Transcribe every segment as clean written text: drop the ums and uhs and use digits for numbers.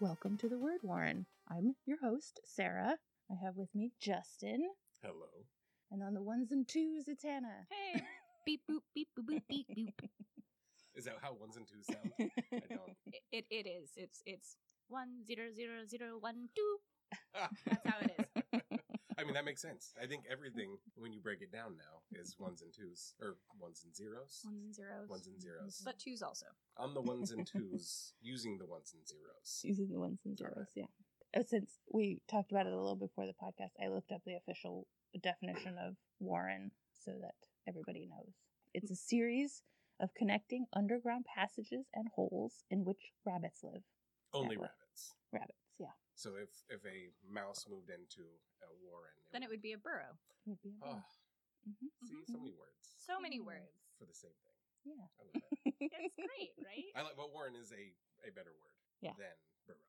Welcome to the Word Warren. I'm your host, Sarah. I have with me Justin. Hello. And on the ones and twos, it's Hannah. Hey. Beep, boop, beep, boop, boop, beep, boop. Is that how ones and twos sound? I don't. It is. It's 1 0 0 0 1 2. That's how it is. I mean, that makes sense. I think everything, when you break it down now, is ones and twos. Or ones and zeros. Ones and zeros. Ones and zeros. But twos also. On the ones and twos, using the ones and zeros. Using the ones and zeros, yeah. Since we talked about it a little before the podcast, I looked up the official definition of Warren so that everybody knows. It's a series of connecting underground passages and holes in which rabbits live. Only rabbits. Rabbits, yeah. So if a mouse moved into a warren... Then it would be a burrow. It would be a Oh, see, so many words. So many words. For the same thing. Yeah. I love it. It's great, right? I like, but warren is a better word than burrow.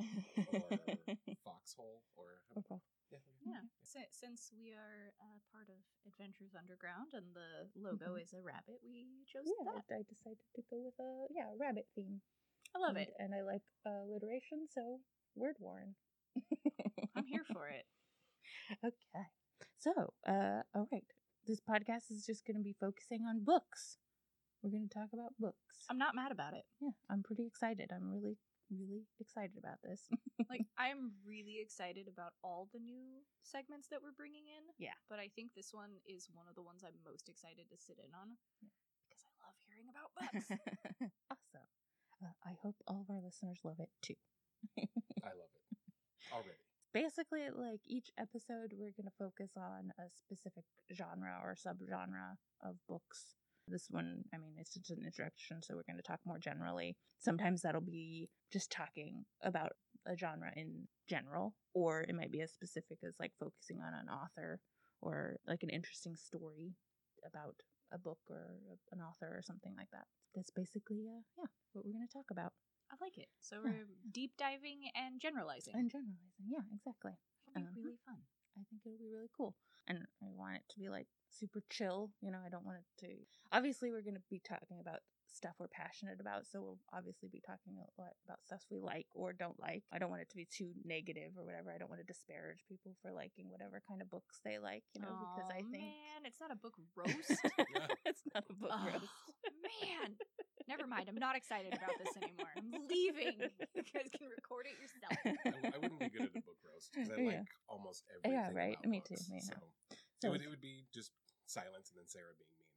Or foxhole. Or... Yeah. Since we are part of Adventures Underground and the logo is a rabbit, we chose that. I decided to go with a rabbit theme. I love it. And I like alliteration, so Word Warren. I'm here for it. Okay. So, all right. This podcast is just going to be focusing on books. We're going to talk about books. I'm not mad about it. Yeah, I'm pretty excited. I'm really, really excited about this. I'm really excited about all the new segments that we're bringing in. Yeah. But I think this one is one of the ones I'm most excited to sit in on. Yeah. Because I love hearing about books. Awesome. I hope all of our listeners love it too. I love it. Already. Basically, each episode, we're going to focus on a specific genre or subgenre of books. This one, it's just an introduction, so we're going to talk more generally. Sometimes that'll be just talking about a genre in general, or it might be as specific as focusing on an author or an interesting story about a book or an author or something like that. That's basically, what we're going to talk about. I like it. So we're deep diving and generalizing. Yeah, exactly. It'll be really fun. I think it'll be really cool. And I want it to be super chill. I don't want it to... Obviously, we're going to be talking about stuff we're passionate about. So we'll obviously be talking a lot about stuff we like or don't like. I don't want it to be too negative or whatever. I don't want to disparage people for liking whatever kind of books they like, because I think... man, it's not a book roast. It's not a book roast. Man. Never mind. I'm not excited about this anymore. I'm leaving. You guys can record it yourself. I wouldn't be good at a book roast because I like almost everything. Yeah, right. About Me books, too. So it would be just silence and then Sarah being mean.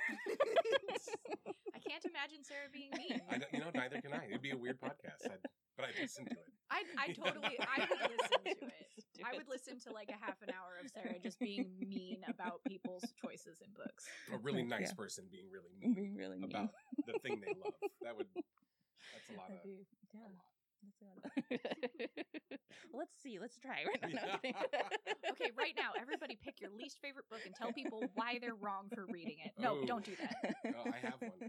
I can't imagine Sarah being mean. Neither can I. It'd be a weird podcast. But I'd listen to it. I would listen to it. I would listen to a half an hour of Sarah just being mean about people's choices in books. A really nice person being really mean. Being really mean. About the thing they love. That's a lot of... Yeah. That's a lot. Let's see. Let's try. Okay, right now, everybody pick your least favorite book and tell people why they're wrong for reading it. No, don't do that. I have one.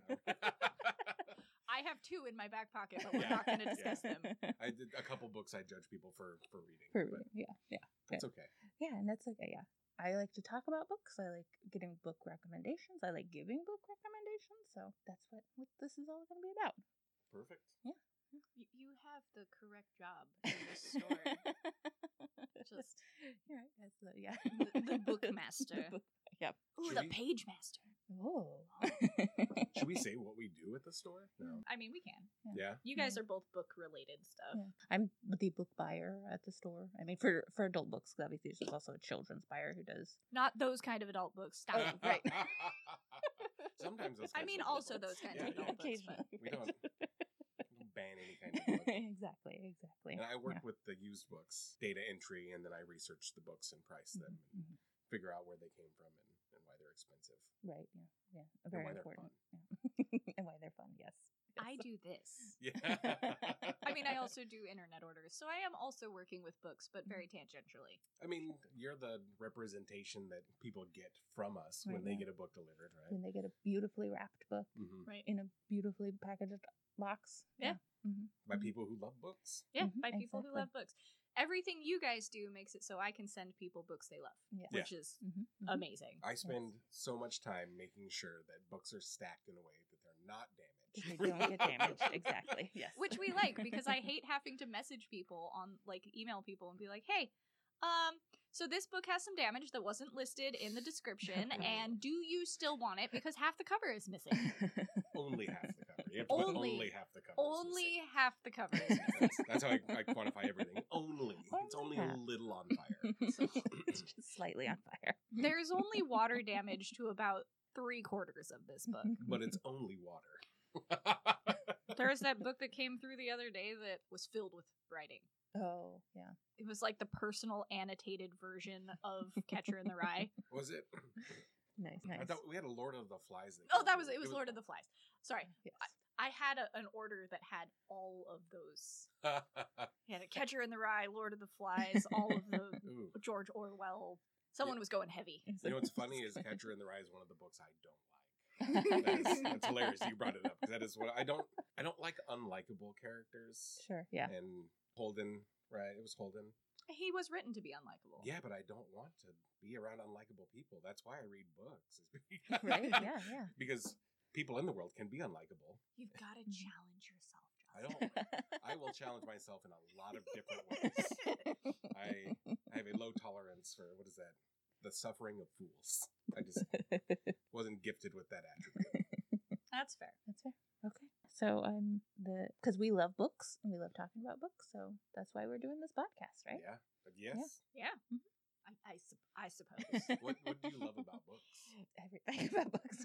I have two in my back pocket, but we're not going to discuss them. I did a couple books I judge people for reading. Yeah. That's okay. Yeah, and that's okay, yeah. I like to talk about books. I like getting book recommendations. I like giving book recommendations. So that's what this is all going to be about. Perfect. Yeah. You have the correct job in this story. Just right. That's the bookmaster. Yep. Ooh, the page master. Oh. Should we say what we do at the store? No. We can. Yeah. You guys are both book related stuff. Yeah. I'm the book buyer at the store. For adult books, obviously there's also a children's buyer who does. Not those kind of adult books. Stop. Right. Sometimes those kinds of also books. those kinds of adult books. But... We don't ban any kind of book. Exactly. And I work with the used books, data entry, and then I research the books and price them and figure out where they came from and why they're expensive. Right, yeah. Very important. Yeah. And why they're fun, yes. I do this. Yeah. I also do internet orders, so I am also working with books, but very tangentially. You're the representation that people get from us when they get a book delivered, right? When they get a beautifully wrapped book right in a beautifully packaged box. Yeah. By people who love books. Yeah, by people who love books. Everything you guys do makes it so I can send people books they love, which is amazing. I spend so much time making sure that books are stacked in a way that they're not damaged. They don't get damaged. Exactly. Yes. Which we like, because I hate having to message people on, like, email people and be like, hey, so this book has some damage that wasn't listed in the description, and do you still want it? Because half the cover is missing. Only half the cover. You have to put only half the cover. Only half the cover is missing. That's how I quantify everything. Only. It's only a little on fire. It's just slightly on fire. There's only water damage to about 3/4 of this book. But it's only water. There's that book that came through the other day that was filled with writing. Oh, yeah. It was like the personal annotated version of Catcher in the Rye. Was it? Nice. I thought we had a Lord of the Flies. It was Lord of the Flies. Sorry. Yes. I had an order that had all of those. Yeah, the Catcher in the Rye, Lord of the Flies, all of the George Orwell. Someone was going heavy. You know what's funny is Catcher in the Rye is one of the books I don't like. That's hilarious. You brought it up, because that is what I don't like unlikable characters. Sure. Yeah. And Holden, right? It was Holden. He was written to be unlikable. Yeah, but I don't want to be around unlikable people. That's why I read books. Right? Yeah. Because people in the world can be unlikable. You've got to challenge yourself, I Justin. will challenge myself in a lot of different ways. I have a low tolerance for, what is that? The suffering of fools. I just wasn't gifted with that attribute. That's fair. Okay. So because we love books and we love talking about books, so that's why we're doing this podcast, right? Yeah. Yes. Yeah. Mm-hmm. I suppose. What do you love about books? Everything about books.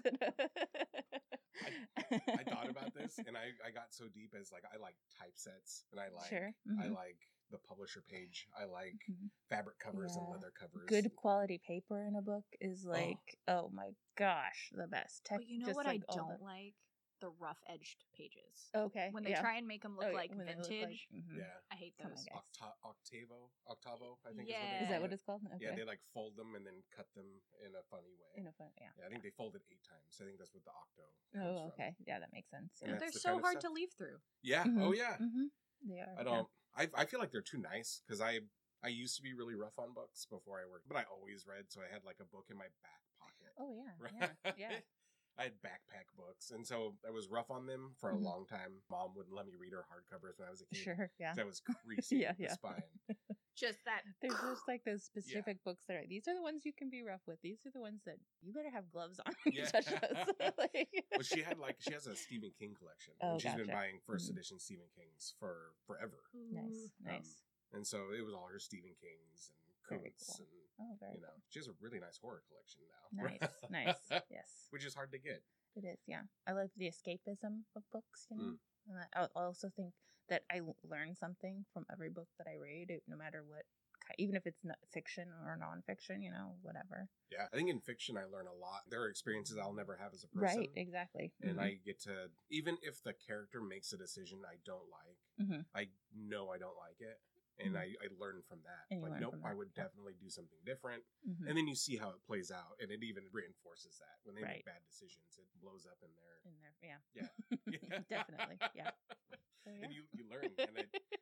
I thought about this, and I got so deep as, like, I like typesets, and I like I like the publisher page. I like fabric covers and leather covers. Good quality paper in a book is like, oh my gosh, the best. But you know what I don't like? The rough-edged pages. Okay. When they try and make them look like vintage. Yeah. I hate those. Octavo, I think is that what it's called? Okay. Yeah, they like fold them and then cut them in a funny way. Yeah, I think they fold it 8 times. I think that's what the octo comes from. Yeah, that makes sense. Yeah. They're so hard to leaf through. Yeah. Oh yeah. They are. I don't. I feel like they're too nice, because I used to be really rough on books before I worked, but I always read, so I had like a book in my back pocket. Oh yeah. Right? Yeah. I had backpack books, and so I was rough on them for a long time. Mom wouldn't let me read her hardcovers when I was a kid. Sure, yeah. So I was creasy the spine. Just that. There's just like those specific books that are, these are the ones you can be rough with. These are the ones that you better have gloves on when you touch those. Well, she has a Stephen King collection. Oh, and she's been buying first edition Stephen Kings for forever. Nice. And so it was all her Stephen Kings and Kuntz cool. and very cool. She has a really nice horror collection now. Nice. Yes. Which is hard to get. It is, yeah. I love the escapism of books, you know. And I also think that I learn something from every book that I read, no matter what, even if it's not fiction or nonfiction, you know, whatever. Yeah, I think in fiction I learn a lot. There are experiences I'll never have as a person. Right, exactly. And I get to, even if the character makes a decision I don't like, I know I don't like it. And I learn from that. Like, nope, I would definitely do something different. And then you see how it plays out, and it even reinforces that. When they make bad decisions, it blows up in their yeah. Definitely, yeah. So, and you learn. And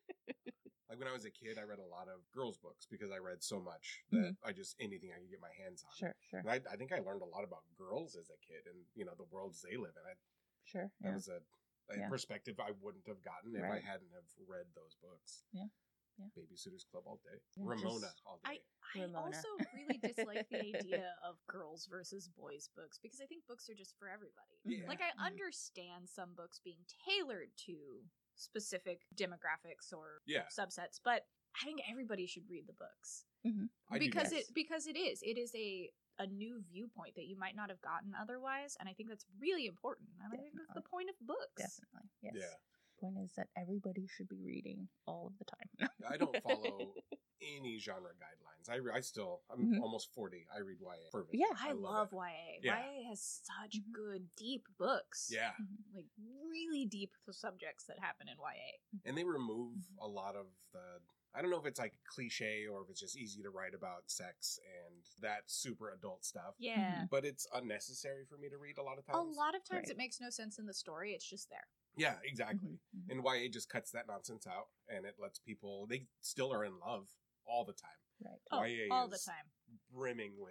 like when I was a kid, I read a lot of girls' books because I read so much that I just, anything I could get my hands on. Sure. And I think I learned a lot about girls as a kid, and the worlds they live in. That was a perspective I wouldn't have gotten if I hadn't have read those books. Yeah. Babysitters Club all day. Ramona all day. I also really dislike the idea of girls versus boys books, because I think books are just for everybody. Yeah. Like, I understand some books being tailored to specific demographics or subsets, but I think everybody should read the books. Because it is a new viewpoint that you might not have gotten otherwise, and I think that's really important. And I think that's the point of books. Definitely. Yes. Yeah. Point is that everybody should be reading all of the time. I don't follow any genre guidelines. I'm almost 40. I read YA. Perfect. Yeah, I love YA. Yeah. YA has such good, deep books. Yeah. Like, really deep subjects that happen in YA. And they remove a lot of the, I don't know if it's like cliche or if it's just easy to write about sex and that super adult stuff. Yeah. But it's unnecessary for me to read a lot of times. A lot of times it makes no sense in the story. It's just there. Yeah, exactly. And YA just cuts that nonsense out, and it lets people, they still are in love all the time. Right. YA all is the time. brimming with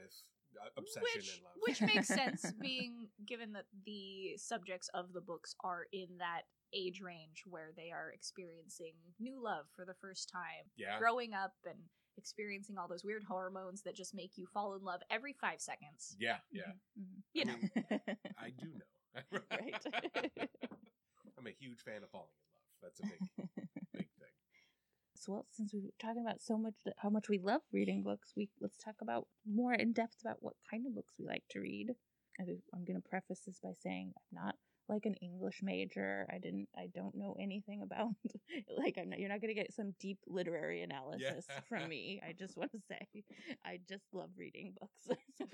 obsession and love. Which makes sense, being given that the subjects of the books are in that age range where they are experiencing new love for the first time, growing up and experiencing all those weird hormones that just make you fall in love every 5 seconds. Yeah. You know. I do know. Right. I'm a huge fan of falling in love. That's a big thing. So, well, since we're talking about so much how much we love reading books, let's talk about more in depth about what kind of books we like to read. I'm going to preface this by saying I'm not like an English major. I don't know anything about like you're not going to get some deep literary analysis from me. I just want to say I just love reading books.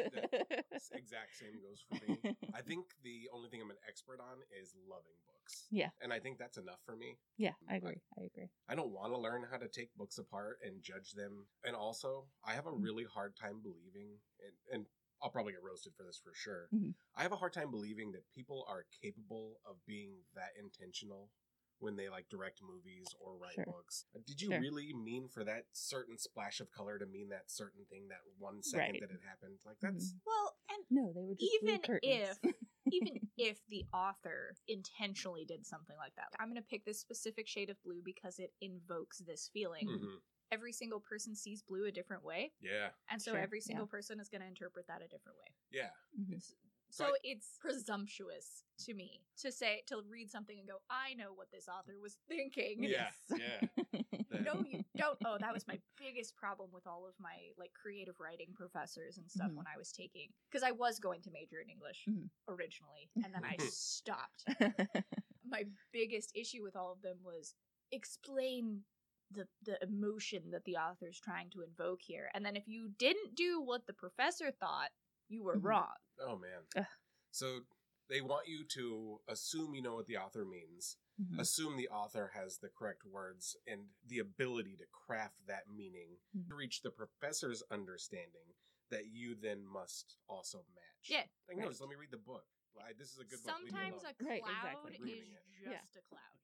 Exact same goes for me. I think the only thing I'm an expert on is loving books. Yeah. And I think that's enough for me. Yeah, I agree. I don't want to learn how to take books apart and judge them. And also, I have a really hard time believing and I'll probably get roasted for this for sure. Mm-hmm. I have a hard time believing that people are capable of being that intentional when they like direct movies or write books. Did you really mean for that certain splash of color to mean that certain thing that 1 second that it happened? Like that's well, and no, they were just even if the author intentionally did something like that. I'm going to pick this specific shade of blue because it invokes this feeling. Mm-hmm. Every single person sees blue a different way. Yeah. And so every single person is going to interpret that a different way. Yeah. Mm-hmm. So it's presumptuous to me to read something and go, I know what this author was thinking. Yeah. No, you don't. Oh, that was my biggest problem with all of my like creative writing professors and stuff when I was taking, because I was going to major in English originally, and then I stopped. My biggest issue with all of them was explain the emotion that the author's trying to invoke here. And then if you didn't do what the professor thought, you were wrong. Oh, man. So they want you to assume you know what the author means, assume the author has the correct words and the ability to craft that meaning to reach the professor's understanding that you then must also match. Yeah. Like, no, just let me read the book. This is a good book. Sometimes a cloud is just a cloud.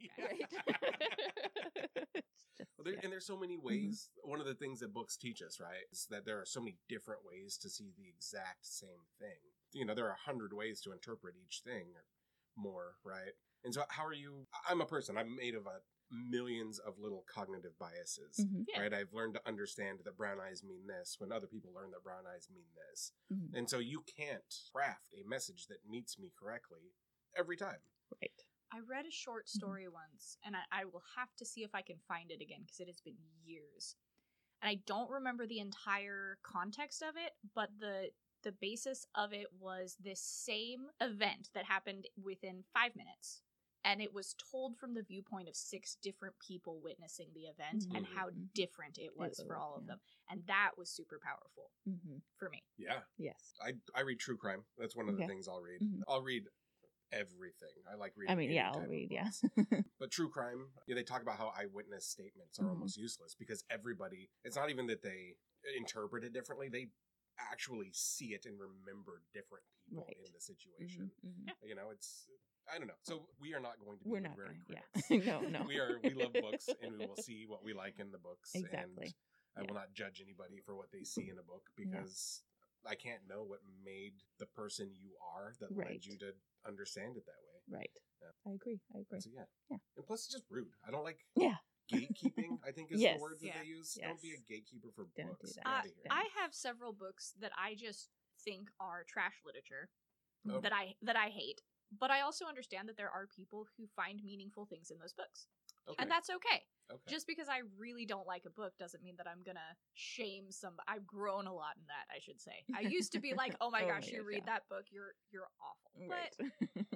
Well, and there's so many ways. One of the things that books teach us, right, is that there are so many different ways to see the exact same thing. You know, there are 100 ways to interpret each thing or more, right? And so how are you? I'm a person. I'm made of millions of little cognitive biases, right? I've learned to understand that brown eyes mean this when other people learn that brown eyes mean this. And so you can't craft a message that meets me correctly every time. Right. I read a short story once, and I will have to see if I can find it again because it has been years. And I don't remember the entire context of it, but the basis of it was this same event that happened within 5 minutes. And it was told from the viewpoint of 6 different people witnessing the event and how different it was for all of them. And that was super powerful for me. Yeah. Yes. I read true crime. That's one of the things I'll read. I'll read everything. I like reading. I mean, I'll read, But true crime, they talk about how eyewitness statements are almost useless because everybody, it's not even that they interpret it differently. They actually see it and remember different people in the situation. You know, it's... I don't know. So we are not going to be very critics. No. We love books, and we will see what we like in the books. Exactly. And I will not judge anybody for what they see in a book because I can't know what made the person you are that led you to understand it that way. Right. Yeah. I agree. So, and plus, it's just rude. I don't like gatekeeping, I think is the word that they use. Yes. Don't be a gatekeeper for don't books. Do that. I have several books that I just think are trash literature that I hate. But I also understand that there are people who find meaningful things in those books. Okay. And that's okay. Just because I really don't like a book doesn't mean that I'm going to shame somebody. I've grown a lot in that, I should say. I used to be like, oh my gosh, you read that book, you're awful. Right. But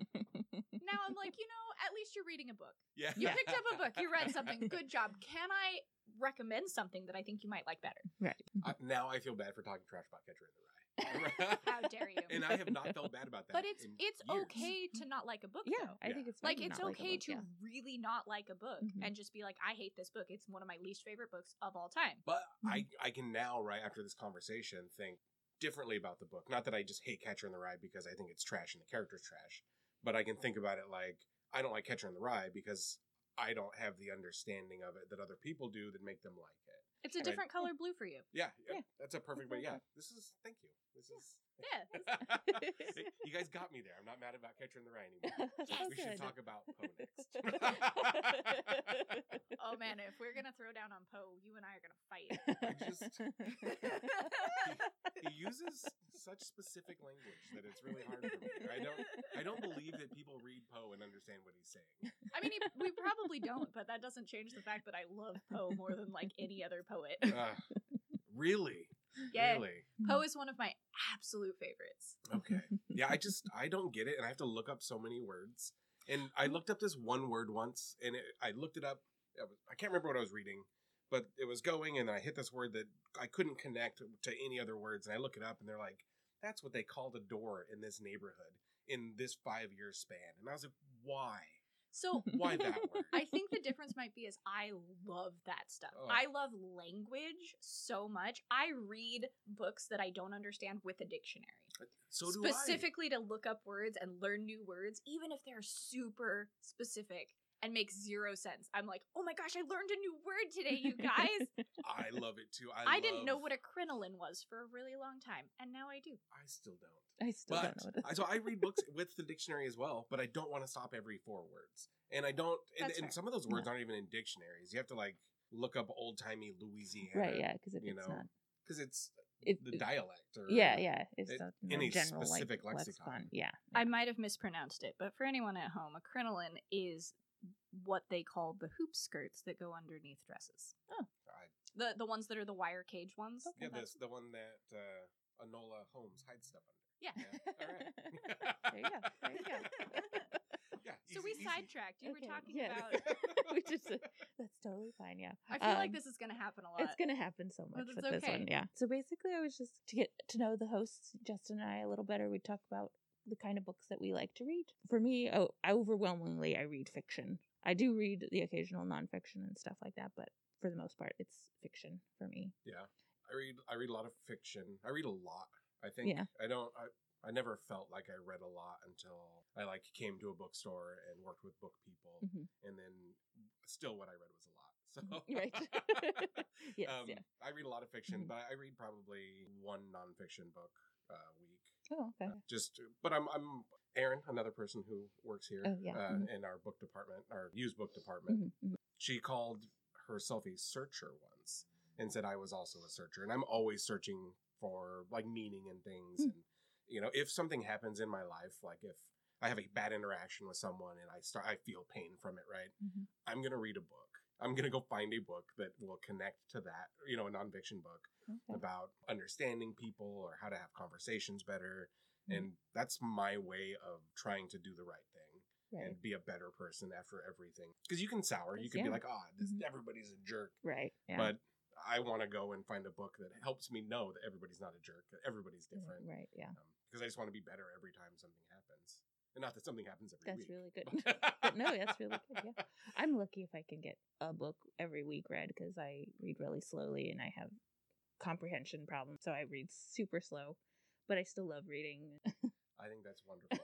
now I'm like, at least you're reading a book. Yeah. You picked up a book, you read something, good job. Can I recommend something that I think you might like better? Right. Now I feel bad for talking trash about Catcher in the Rye. How dare you? And I have not felt bad about that. But it's okay to not like a book. Yeah, though. I think it's like it's okay to really not like a book and just be like, I hate this book. It's one of my least favorite books of all time. But I can now, right after this conversation, think differently about the book. Not that I just hate Catcher in the Rye because I think it's trash and the character's trash, but I can think about it like I don't like Catcher in the Rye because I don't have the understanding of it that other people do that make them like it. It's a different color blue for you. Yeah, that's a perfect way. Yeah, thank you. This is. Yeah. You guys got me there. I'm not mad about Catcher in the Rye anymore. We should talk about Poe next. Oh man, if we're gonna throw down on Poe, you and I are gonna fight. He uses such specific language that it's really hard for me. I don't believe that people read Poe and understand what he's saying. I mean, we probably don't, but that doesn't change the fact that I love Poe more than like any other poet. Really? Yeah. Really? Poe is one of my absolute favorites. Okay. Yeah, I don't get it, and I have to look up so many words. And I looked up this one word once, and I looked it up. I can't remember what I was reading, but it was going, and I hit this word that I couldn't connect to any other words, and I look it up, and they're like, that's what they called a door in this neighborhood in this 5-year span. And I was like, why? So why that word? I think the difference might be is I love that stuff. Oh. I love language so much. I read books that I don't understand with a dictionary. So do specifically to look up words and learn new words, even if they're super specific and make zero sense. I'm like, oh my gosh, I learned a new word today, you guys. I love it too. I didn't know what a crinoline was for a really long time, and now I do. I still don't. I still don't know what it is. So I read books with the dictionary as well, but I don't want to stop every 4 words. And I don't, and some of those words aren't even in dictionaries. You have to like look up old-timey Louisiana. Right, yeah, because it's not. Because it's the dialect. Or it's any general, specific lexicon. Yeah. I might have mispronounced it, but for anyone at home, a crinoline is what they call the hoop skirts that go underneath dresses. Oh. The ones that are the wire cage ones. Okay. Yeah, the one that Enola Holmes hides stuff under. Yeah. All right. There you go. Yeah, so we sidetracked. You were talking about... we just, that's totally fine, yeah. I feel like this is going to happen a lot. It's going to happen so much with this one, yeah. So basically, I was just to get to know the hosts, Justin and I, a little better. We talk about the kind of books that we like to read. For me, overwhelmingly, I read fiction. I do read the occasional nonfiction and stuff like that, but for the most part, it's fiction for me. Yeah, I read a lot of fiction. I read a lot. I think I never felt like I read a lot until I like came to a bookstore and worked with book people, and then still what I read was a lot. So right. Yes, I read a lot of fiction, but I read probably 1 nonfiction book a week. Oh, okay. But I'm Erin, another person who works here in our book department, our used book department. She called herself a searcher once and said I was also a searcher, and I'm always searching for like meaning in things. And if something happens in my life, like if I have a bad interaction with someone and I feel pain from it, right? I'm gonna read a book. I'm gonna go find a book that will connect to that, a nonfiction book about understanding people or how to have conversations better. And that's my way of trying to do the right thing and be a better person after everything. Because you can sour. You can be like, everybody's a jerk. Right. Yeah. But I want to go and find a book that helps me know that everybody's not a jerk, that everybody's different. Right, yeah. Because I just want to be better every time something happens. And not that something happens every week. That's really good. But no, that's really good, yeah. I'm lucky if I can get a book every week read because I read really slowly and I have comprehension problems. So I read super slow, but I still love reading. I think that's wonderful.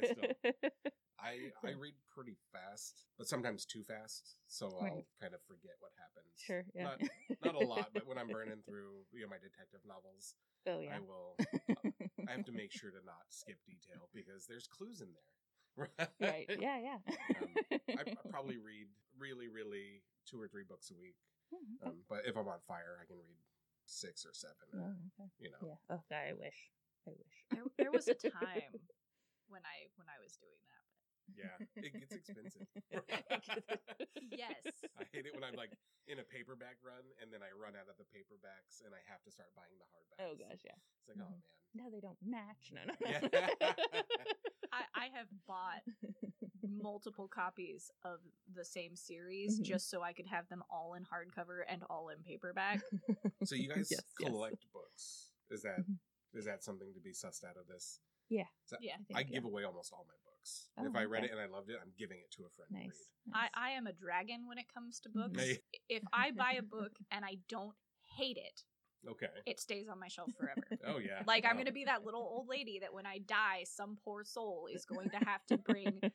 I read pretty fast, but sometimes too fast, so I'll kind of forget what happens. Sure, yeah. Not a lot, but when I'm burning through my detective novels, I will. I have to make sure to not skip detail because there's clues in there. Right? Yeah. I probably read really, really 2 or 3 books a week, but if I'm on fire, I can read 6 or 7. Oh, okay. Yeah. Oh God, I wish. There was a time when I was doing that. Yeah, it gets expensive. Yes. I hate it when I'm like in a paperback run and then I run out of the paperbacks and I have to start buying the hardbacks. Oh gosh, yeah. It's like, oh man. No, they don't match. No. Yeah. I have bought multiple copies of the same series just so I could have them all in hardcover and all in paperback. So you guys collect books. Is that something to be sussed out of this? Yeah. I give away almost all my books. If I read it and I loved it, I'm giving it to a friend to read. I am a dragon when it comes to books. If I buy a book and I don't hate it, it stays on my shelf forever. Oh, yeah. I'm going to be that little old lady that when I die, some poor soul is going to have to bring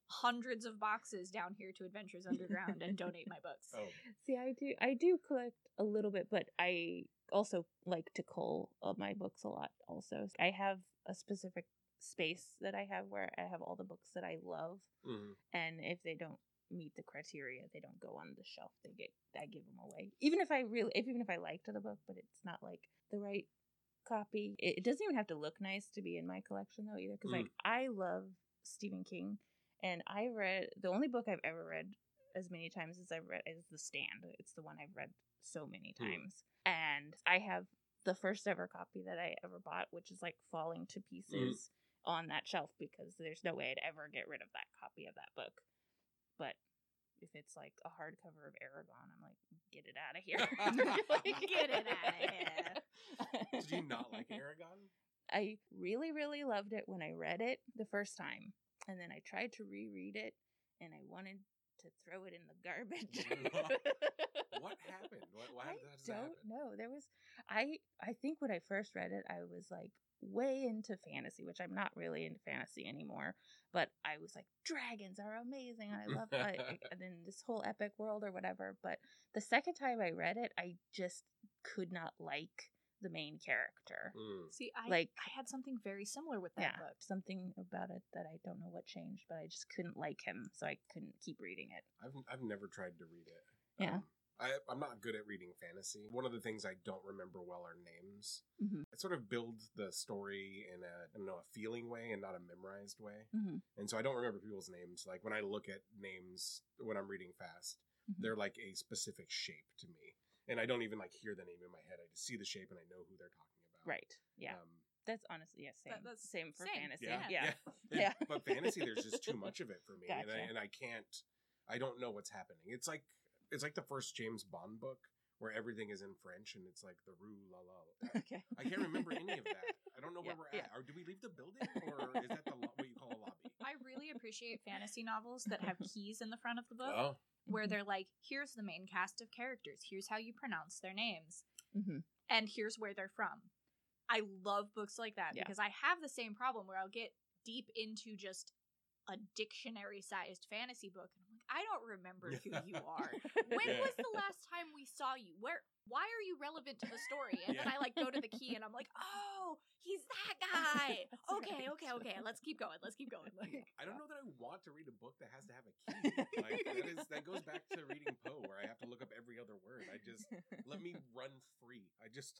hundreds of boxes down here to Adventures Underground and donate my books. Oh. See, I do collect a little bit, but I also like to cull my books a lot also. I have a specific space that I have where I have all the books that I love, and if they don't meet the criteria, they don't go on the shelf. I give them away. Even if I liked the book, but it's not like the right copy. It doesn't even have to look nice to be in my collection though either, because like I love Stephen King, and I read the only book I've ever read as many times as I've read is The Stand. It's the one I've read so many times, and I have the first ever copy that I ever bought, which is like falling to pieces on that shelf because there's no way I'd ever get rid of that copy of that book. But if it's like a hardcover of Eragon, I'm like, get it out of here. Get it out of here. Did you not like Eragon? I really, really loved it when I read it the first time. And then I tried to reread it, and I wanted to throw it in the garbage. What happened? Why I don't know. I think when I first read it, I was like way into fantasy, which I'm not really into fantasy anymore. But I was like, dragons are amazing. And I love it. And then this whole epic world or whatever. But the second time I read it, I just could not like the main character. See, I had something very similar with that book. Something about it that I don't know what changed, but I just couldn't like him, so I couldn't keep reading it. I've never tried to read it. Yeah. I'm not good at reading fantasy. One of the things I don't remember well are names. I sort of build the story in a feeling way and not a memorized way. And so I don't remember people's names. Like when I look at names when I'm reading fast, they're like a specific shape to me. And I don't even like hear the name in my head. I just see the shape and I know who they're talking about. Right. Yeah. That's honestly, same. That's same for fantasy. Yeah. But fantasy, there's just too much of it for me. Gotcha. And I don't know what's happening. It's like the first James Bond book where everything is in French and it's like the rue la la. Okay. I can't remember any of that. I don't know where we're at. Or do we leave the building, or is that what you call a lobby? I really appreciate fantasy novels that have keys in the front of the book, where they're like, here's the main cast of characters, here's how you pronounce their names, and here's where they're from. I love books like that because I have the same problem where I'll get deep into just a dictionary-sized fantasy book, and I'm like, I don't remember who you are. When was the last time we saw you? Why are you relevant to the story? And then I like go to the key, and I'm like, oh, he's that guy. Okay. Let's keep going. Like, I don't know that I want to read a book that has to have a key. Like that goes back to reading Poe, where I have to look up every other word. Let me run free.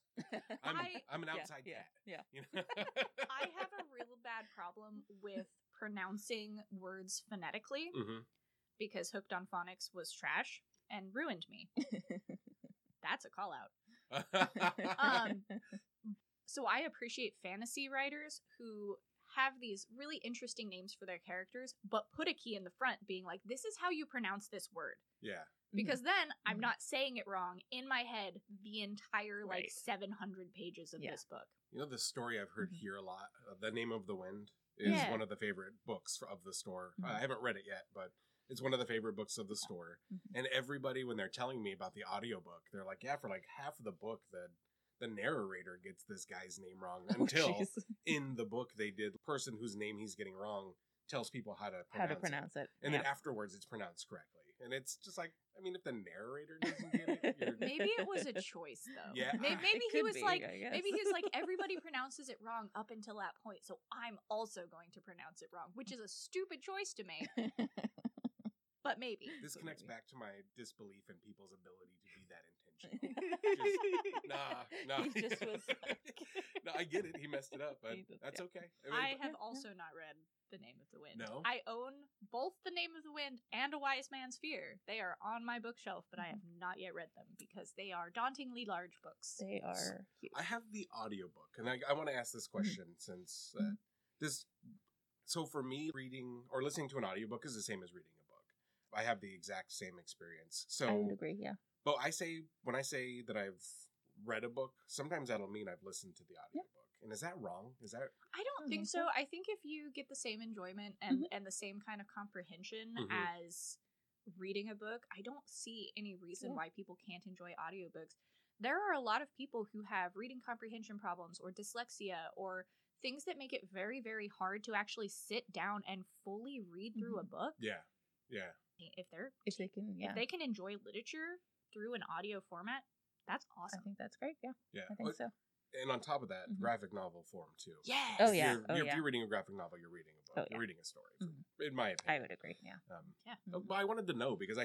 I'm an outside cat. Yeah. You know? I have a real bad problem with pronouncing words phonetically because Hooked on Phonics was trash and ruined me. That's a call out. So I appreciate fantasy writers who have these really interesting names for their characters, but put a key in the front being like, this is how you pronounce this word. Yeah. Because then I'm not saying it wrong in my head the entire 700 pages of this book. You know, the story I've heard here a lot, The Name of the Wind, is one of the favorite books of the store. I haven't read it yet, but it's one of the favorite books of the store. And everybody, when they're telling me about the audiobook, they're like, yeah, for like half of the book, the narrator gets this guy's name wrong until in the book the person whose name he's getting wrong tells people how to pronounce it. And then afterwards it's pronounced correctly. And it's just like, I mean, if the narrator doesn't get it, maybe it was a choice though. Yeah. Maybe he was like, everybody pronounces it wrong up until that point, so I'm also going to pronounce it wrong, which is a stupid choice to make. But maybe. This connects back to my disbelief in people's ability to be that intentional. He just was No, I get it. He messed it up, but that's okay. I have also not read The Name of the Wind. No? I own both The Name of the Wind and A Wise Man's Fear. They are on my bookshelf, but I have not yet read them because they are dauntingly large books. They are huge. I have the audiobook, and I want to ask this question since so for me, reading or listening to an audiobook is the same as reading a book. I have the exact same experience. So I would agree, yeah. But when I say that I've read a book, sometimes that'll mean I've listened to the audiobook. Yep. And is that wrong? I don't think so. I think if you get the same enjoyment and the same kind of comprehension as reading a book, I don't see any reason why people can't enjoy audiobooks. There are a lot of people who have reading comprehension problems or dyslexia or things that make it very, very hard to actually sit down and fully read through a book. Yeah. If they can enjoy literature through an audio format, that's awesome. I think that's great. Yeah. I think so. And on top of that, graphic novel form too. Yes. Oh yeah. If you're reading a graphic novel, you're reading a book. You're reading a story. In my opinion, I would agree. Yeah. But I wanted to know because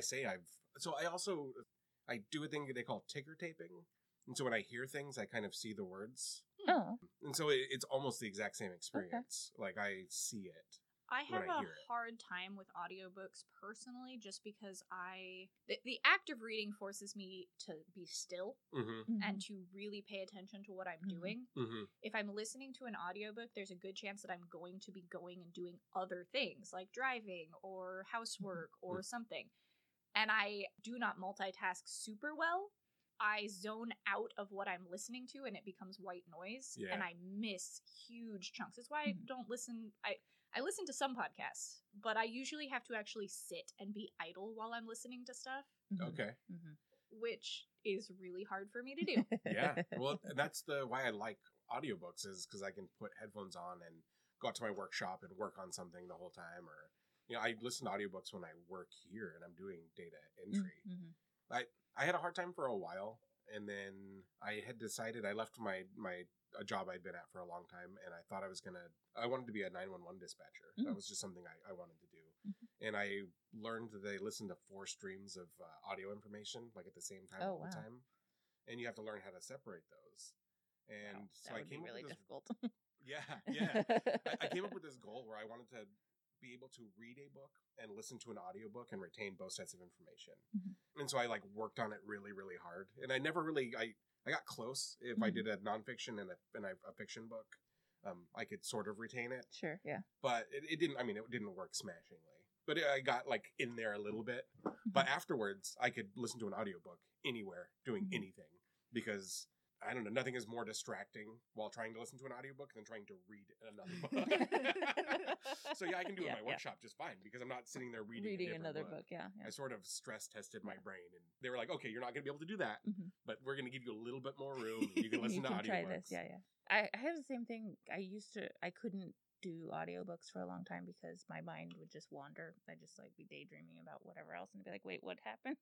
I do a thing they call ticker taping, and so when I hear things, I kind of see the words. Oh. And so it's almost the exact same experience. Okay. Like I see it. I have a hard time with audiobooks personally just because the act of reading forces me to be still and to really pay attention to what I'm doing. If I'm listening to an audiobook, there's a good chance that I'm going to be going and doing other things like driving or housework or something. And I do not multitask super well. I zone out of what I'm listening to and it becomes white noise and I miss huge chunks. That's why I don't listen. I listen to some podcasts, but I usually have to actually sit and be idle while I'm listening to stuff. Okay. Which is really hard for me to do. Yeah. Well, that's why I like audiobooks is because I can put headphones on and go out to my workshop and work on something the whole time. Or, I listen to audiobooks when I work here and I'm doing data entry. I had a hard time for a while. And then I had decided I left a job I'd been at for a long time, and I thought I wanted to be a 911 dispatcher. That was just something I wanted to do. And I learned that they listen to 4 streams of audio information, like at the same time all the time. And you have to learn how to separate those. And so I came up with this, difficult. Yeah. I came up with this goal where I wanted to be able to read a book and listen to an audiobook and retain both sets of information. And so I worked on it really, really hard. And I never really, I got close. If I did a nonfiction and a fiction book, I could sort of retain it. Sure. Yeah. But it didn't, it didn't work smashingly, but I got in there a little bit, but afterwards I could listen to an audiobook anywhere doing anything because I don't know, nothing is more distracting while trying to listen to an audiobook than trying to read another book. So I can do it in my workshop just fine because I'm not sitting there reading another book. Yeah. I sort of stress tested my brain and they were like, okay, you're not going to be able to do that, but we're going to give you a little bit more room. And you can listen to audiobooks. Try this. Yeah. I have the same thing. I couldn't do audiobooks for a long time because my mind would just wander. I'd just be daydreaming about whatever else and be like, wait, what happened?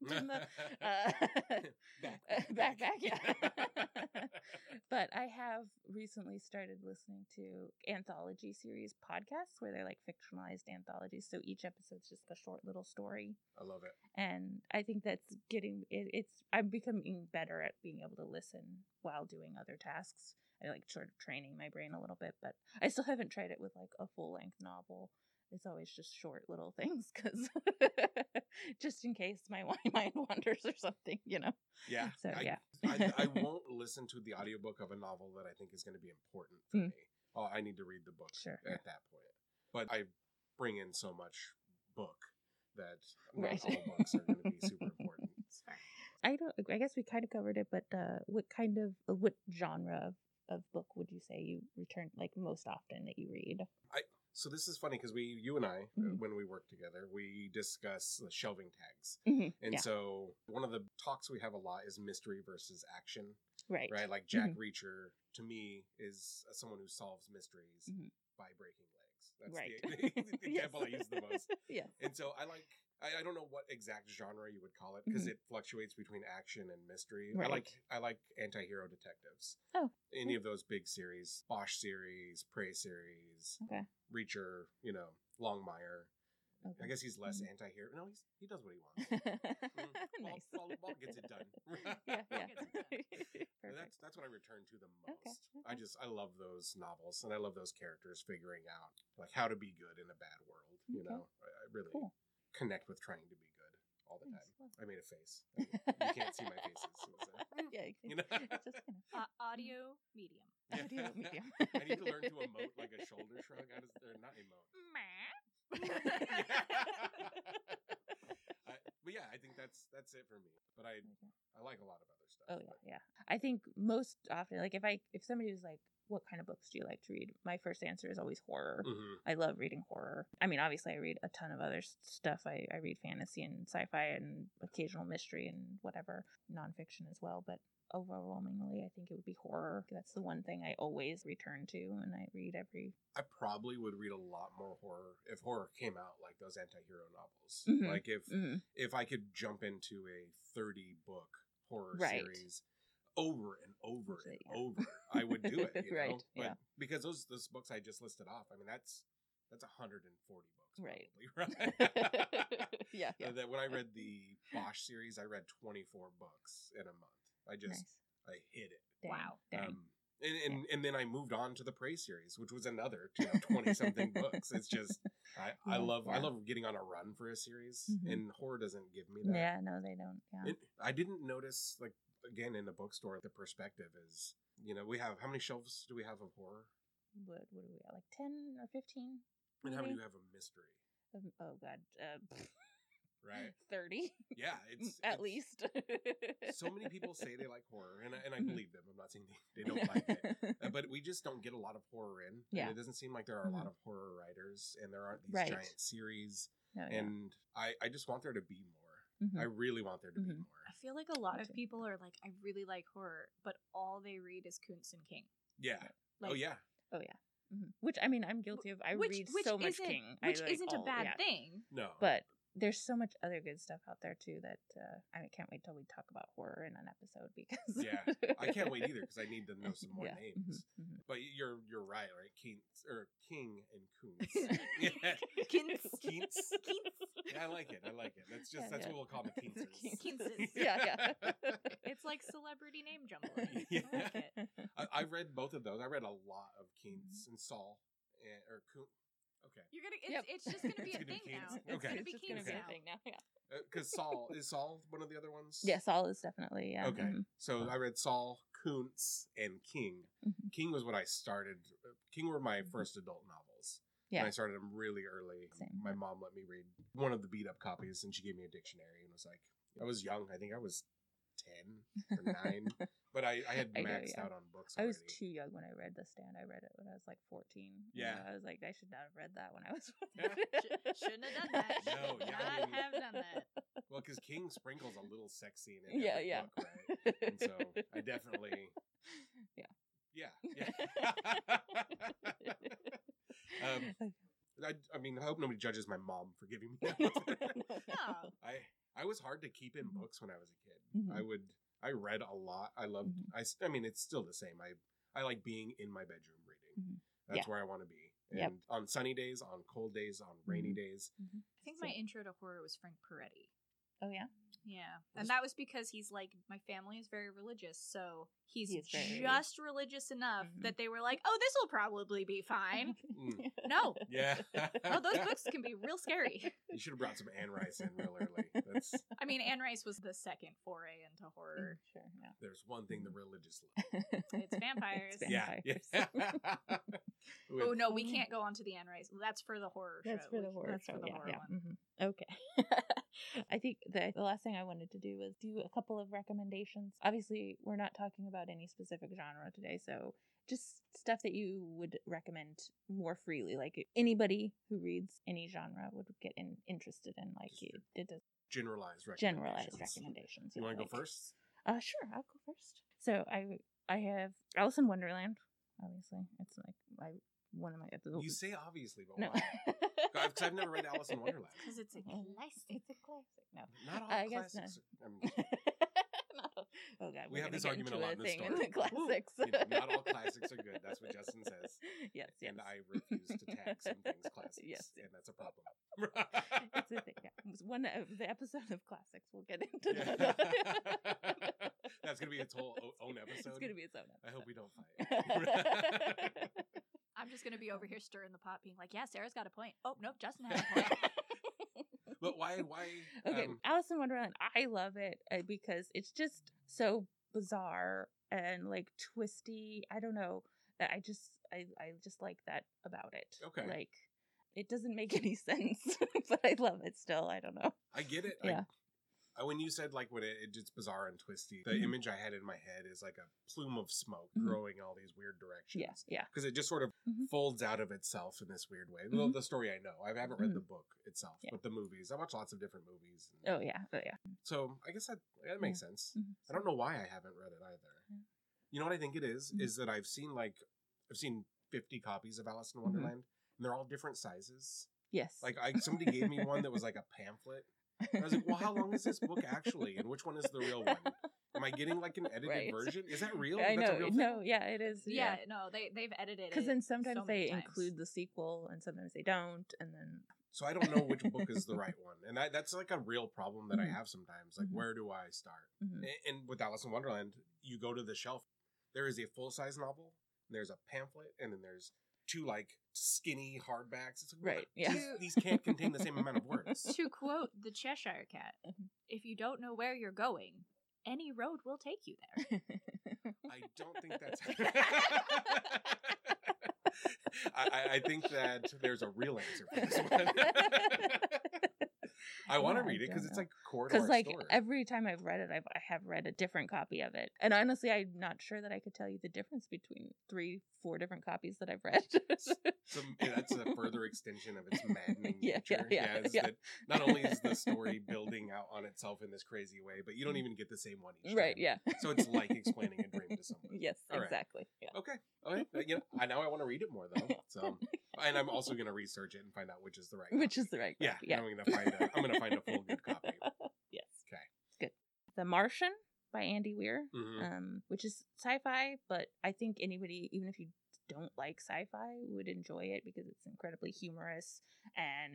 Back, yeah. But I have recently started listening to anthology series podcasts where they're fictionalized anthologies. So each episode's just a short little story. I love it. And I think that's I'm becoming better at being able to listen while doing other tasks. I sort of training my brain a little bit, but I still haven't tried it with a full-length novel. It's always just short little things because just in case my mind wanders or something, Yeah. So I won't listen to the audiobook of a novel that I think is going to be important for me. Oh, I need to read the book at that point. But I bring in so much book that not all books are going to be super important. I guess we kind of covered it, but what genre of book would you say you return most often that you read? So this is funny because you and I, when we work together, we discuss the shelving tags. And so one of the talks we have a lot is mystery versus action. Right. Like Jack Reacher, to me, is someone who solves mysteries by breaking legs. That's the example I use the most. And so I don't know what exact genre you would call it because it fluctuates between action and mystery. I like anti-hero detectives. Oh. Any of those big series, Bosch series, Prey series, Reacher, Longmire. Okay. I guess he's less anti-hero. No, he does what he wants. Nice. Paul gets it done. That's what I return to the most. Okay. I love those novels and I love those characters figuring out how to be good in a bad world. I really connect with trying to be good all the time. I made a face. You can't see my faces. Audio medium. Audio medium. I need to learn to emote like a shoulder shrug. Not emote. But I think that's it for me. But I like a lot of other stuff. Oh yeah. I think most often, if somebody was like, what kind of books do you like to read? My first answer is always horror. I love reading horror. I mean, obviously I read a ton of other stuff. I read fantasy and sci-fi and occasional mystery and whatever, nonfiction as well. But overwhelmingly, I think it would be horror. That's the one thing I always return to, and I read every... I probably would read a lot more horror if horror came out like those anti-hero novels. Like if I could jump into a 30-book horror series over and over and over, I would do it, you know? But because those books I just listed off, I mean, that's 140 books, probably, right? Yeah. And then when I read the Bosch series, I read 24 books in a month. I hit it. Dang. Wow. And then I moved on to the Prey series, which was another 20-something books. It's just I love getting on a run for a series, and horror doesn't give me that. Yeah, no, they don't. Yeah. I didn't notice, like, again, in the bookstore, the perspective is, we have, how many shelves do we have of horror? What do we have, like 10 or 15? And how many do you have of mystery? Oh God, right, 30. Yeah, it's at least. So many people say they like horror, and I believe them. I'm not saying they don't like it, but we just don't get a lot of horror in. Yeah, it doesn't seem like there are a lot of horror writers, and there aren't these giant series. And I just want there to be more. I really want there to be more. I feel like a lot of people are like, I really like horror, but all they read is Kuntz and King. Yeah. Like, oh yeah. Which, I mean, I'm guilty of. I read so much King. Which isn't a bad thing. No. But there's so much other good stuff out there, too, that I can't wait till we talk about horror in an episode, because... Yeah. I can't wait either, because I need to know some more names. But you're right? King and Kuntz. Keats. Yeah, I like it. That's what we'll call the Keatses. Yeah. It's like celebrity name jumbling. Yeah. I like it. I read both of those. I read a lot of Keats and Saul, or Kuntz. Okay. You're gonna. It's just gonna be a thing now. Okay. It's gonna be Keats now. Yeah. Because is Saul one of the other ones? Yeah, Saul is definitely. Yeah. Okay. So I read Saul, Kuntz, and King. King was what I started. King were my first adult novels. Yeah. And I started them really early. Same. My mom let me read one of the beat up copies, and she gave me a dictionary, and was like, I was young. I think I was 10 or 9. But I had maxed out on books already. I was too young when I read The Stand. I read it when I was like 14. Yeah. I was like, I should not have read that when I was 14. Shouldn't have done that. No, not have done that. Well, because King sprinkles a little sex scene in every book, right? And so I definitely... Yeah. I mean, I hope nobody judges my mom for giving me that. No. I was hard to keep in books when I was a kid. I read a lot. I loved, I mean, it's still the same. I like being in my bedroom reading. That's where I want to be. And on sunny days, on cold days, on rainy days. I think my intro to horror was Frank Peretti. Oh, yeah? Yeah. And that was because he's like, my family is very religious, so he's just religious enough that they were like, oh, this will probably be fine. No. Yeah. Oh, those books can be real scary. You should have brought some Anne Rice in real early. I mean, Anne Rice was the second foray into horror. Sure, yeah. There's one thing the religious love. It's vampires. Yeah. Oh, no, we can't go on to the Anne Rice. That's for the horror show. That's for the horror show. For the horror one. Okay. I think the last thing I wanted to do was do a couple of recommendations. Obviously, we're not talking about any specific genre today, so just stuff that you would recommend more freely. Like anybody who reads any genre would get interested in, like you did. Generalized recommendations. You want to go first? Sure, I'll go first. So I have Alice in Wonderland. Obviously, it's like one of my episodes. You say obviously, but why? Because I've never read Alice in Wonderland. Because it's a classic. It's a classic. No, not all classics. Oh God, we have this argument a lot in this story. In the classics. Not all classics are good. That's what Justin says. Yes. And I refuse to tag some things classics. Yes. And that's a problem. It's a thing. Yeah. One of the episode of classics. We'll get into that. That's gonna be its whole own episode. It's gonna be its own episode. I hope we don't fight. I'm just gonna be over here stirring the pot, being like, "Yeah, Sarah's got a point." Oh nope, Justin has a point. But why? Okay, Alice in Wonderland. I love it because it's just so bizarre and like twisty. I don't know. I just like that about it. Okay. Like it doesn't make any sense, but I love it still. I don't know. I get it. Yeah. When you said like when it's bizarre and twisty, the image I had in my head is like a plume of smoke growing all these weird directions. Yeah. Because it just sort of folds out of itself in this weird way. The story I know. I haven't read the book itself, but the movies. I watch lots of different movies. Oh yeah. So I guess that makes sense. I don't know why I haven't read it either. You know what I think it is that I've seen 50 copies of Alice in Wonderland, and they're all different sizes. Yes. Like somebody gave me one that was like a pamphlet. And I was like, well, how long is this book actually? And which one is the real one? Am I getting like an edited version? Is that real? I know. That's a real thing? No, yeah, it is. Yeah, no, they've edited it. Because then sometimes they include the sequel and sometimes they don't. And then. So I don't know which book is the right one. And that's like a real problem that I have sometimes. Like, where do I start? And with Alice in Wonderland, you go to the shelf. There is a full-size novel, there's a pamphlet, and then there's 2 like skinny hardbacks. It's like, right. Yeah. These can't contain the same amount of words. To quote the Cheshire Cat, if you don't know where you're going, any road will take you there. I don't think that's... I think that there's a real answer for this one. I want to read it because it's like core to our like story. Every time I've read it, I have read a different copy of it, and honestly, I'm not sure that I could tell you the difference between 3-4 different copies that I've read. So that's a further extension of its maddening nature. That not only is the story building out on itself in this crazy way, but you don't even get the same one each time. Right? Yeah. So it's like explaining a dream to someone. Yes, exactly. Yeah. Okay. Now I want to read it more though. So, and I'm also going to research it and find out which is the right. Which is the right copy. Yeah. I'm going to find a full good copy. Yes. Okay. Good. The Martian by Andy Weir, which is sci-fi, but I think anybody, even if you don't like sci-fi, would enjoy it because it's incredibly humorous, and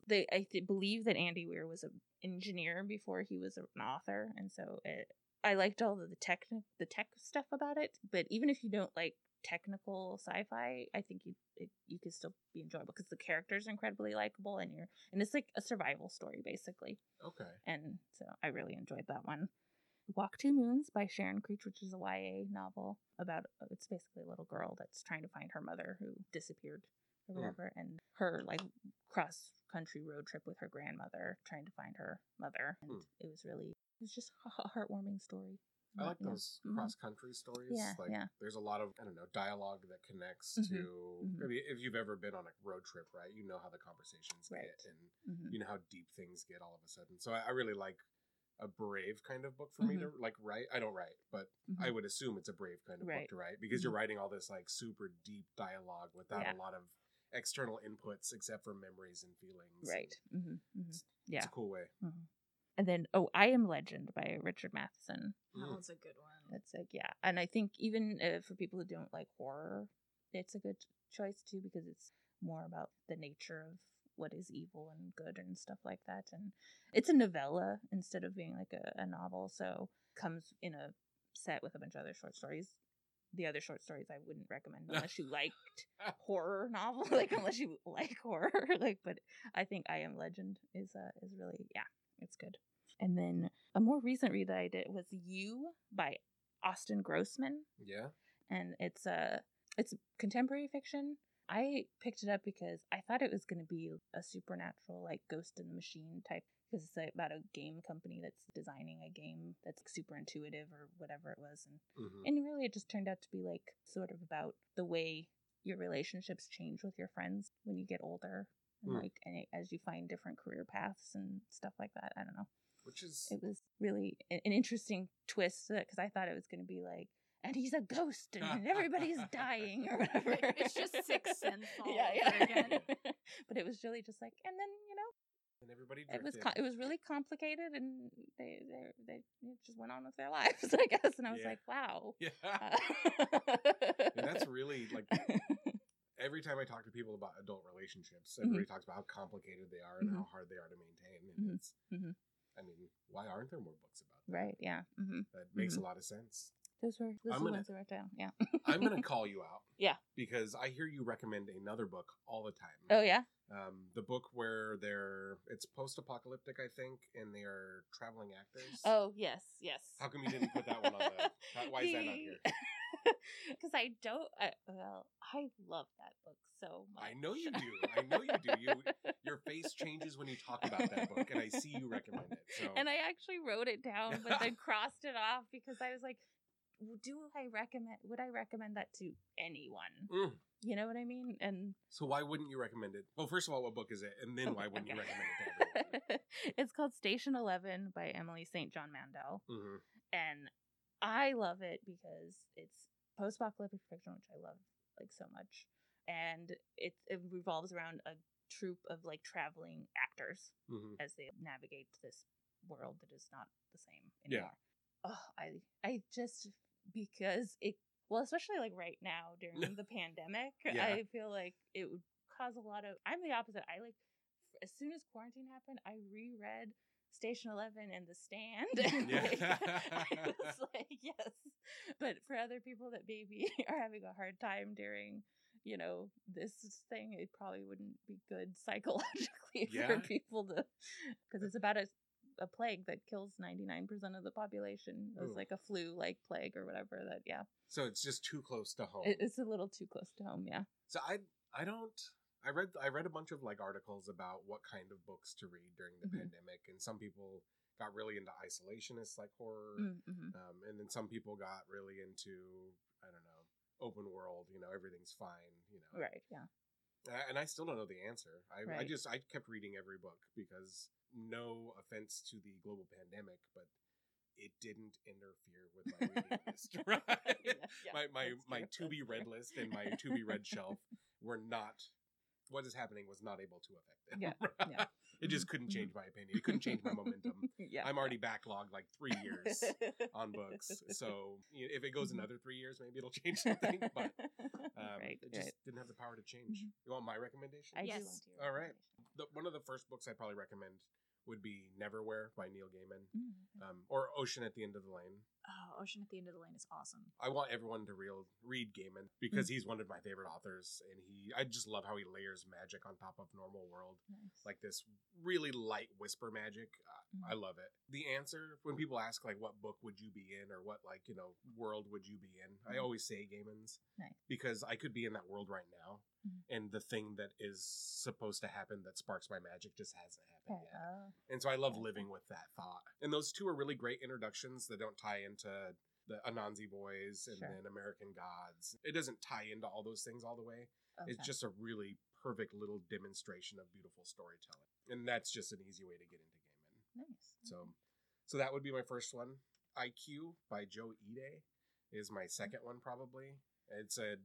I believe that Andy Weir was an engineer before he was an author, and so I liked all of the tech stuff about it. But even if you don't like technical sci-fi, I think you could still be enjoyable because the characters are incredibly likable, and it's like a survival story basically. Okay. And so I really enjoyed that one. Walk Two Moons by Sharon Creech, which is a YA novel about, it's basically a little girl that's trying to find her mother who disappeared or whatever, and her like cross-country road trip with her grandmother trying to find her mother. And it was just a heartwarming story. I like those cross-country stories. There's a lot of, dialogue that connects to, if you've ever been on a road trip, right, you know how the conversations get, and you know how deep things get all of a sudden. So I really like a brave kind of book for me to like write. I don't write, but I would assume it's a brave kind of book to write because you're writing all this like super deep dialogue without a lot of external inputs except for memories and feelings. Right. It's a cool way. And then, I Am Legend by Richard Matheson. That one's a good one. That's like, and I think even for people who don't like horror, it's a good choice too because it's more about the nature of what is evil and good and stuff like that. And it's a novella instead of being like a novel, so comes in a set with a bunch of other short stories. The other short stories I wouldn't recommend unless you liked horror novel, unless you like horror. But I think I Am Legend is really, it's good. And then a more recent read that I did was You by Austin Grossman. Yeah. And it's contemporary fiction. I picked it up because I thought it was going to be a supernatural, like Ghost in the Machine type, because it's about a game company that's designing a game that's super intuitive or whatever it was. And really it just turned out to be like sort of about the way your relationships change with your friends when you get older. And as you find different career paths and stuff like that. I don't know. It was really an interesting twist because I thought it was going to be like, and he's a ghost and everybody's dying or whatever. It's just Sixth Sense all over again. But it was really just like, and then, and everybody it was really complicated, and they just went on with their lives, I guess. And I was like, wow. Yeah. And that's really like, every time I talk to people about adult relationships, everybody talks about how complicated they are and how hard they are to maintain. And it's, I mean, why aren't there more books about that? Right. Yeah. That makes a lot of sense. Those are the ones I wrote down. Yeah. I'm going to call you out. Yeah. Because I hear you recommend another book all the time. Oh, yeah? The book where it's post-apocalyptic, I think, and they are traveling actors. Oh, yes. How come you didn't put that one on why is that not here? Because I love that book so much. I know you do. Your face changes when you talk about that book, and I see you recommend it. So. And I actually wrote it down, but then crossed it off because I was like, would I recommend that to anyone? You know what I mean? And so why wouldn't you recommend it? Well, first of all, what book is it? And then why wouldn't you recommend it to everyone? It's called Station 11 by Emily St. John Mandel. And I love it because it's post-apocalyptic fiction, which I love like so much. And it revolves around a troupe of like traveling actors as they navigate this world that is not the same anymore. Yeah. Oh, I just, because it, well, especially like right now during the pandemic, I feel like it would cause a lot of, I'm the opposite. I like, as soon as quarantine happened, I reread Station 11 and The Stand. I was like, yes. But for other people that maybe are having a hard time during, you know, this thing, it probably wouldn't be good psychologically for people to, because it's about a plague that kills 99% of the population. It's like a flu-like plague or whatever that, So it's just too close to home. It's a little too close to home, So I read a bunch of like articles about what kind of books to read during the pandemic, and some people got really into isolationist like horror, and then some people got really into, I don't know, open world, you know, everything's fine, you know. Right, yeah. And I still don't know the answer. I kept reading every book because, no offense to the global pandemic, but it didn't interfere with my reading list, right? My to be read list and my to be read shelf were not, what is happening was not able to affect it. Yeah. It just couldn't change my opinion. It couldn't change my momentum. I'm already backlogged like 3 years on books. So if it goes another 3 years, maybe it'll change something. But it just didn't have the power to change. You want my recommendation? Yes. All right. One of the first books I'd probably recommend would be Neverwhere by Neil Gaiman, or Ocean at the End of the Lane. Oh, Ocean at the End of the Lane is awesome. I want everyone to read Gaiman because he's one of my favorite authors, and I just love how he layers magic on top of normal world, like this really light whisper magic. I love it. The answer when people ask like, what book would you be in, or what like, you know, world would you be in, I always say Gaiman's, because I could be in that world right now. And the thing that is supposed to happen that sparks my magic just hasn't happened yet. And so I love living with that thought. And those two are really great introductions that don't tie into the Anansi Boys and then American Gods. It doesn't tie into all those things all the way. It's just a really perfect little demonstration of beautiful storytelling. And that's just an easy way to get into Gaiman. Nice. So that would be my first one. IQ by Joe Ide is my second one probably. It's a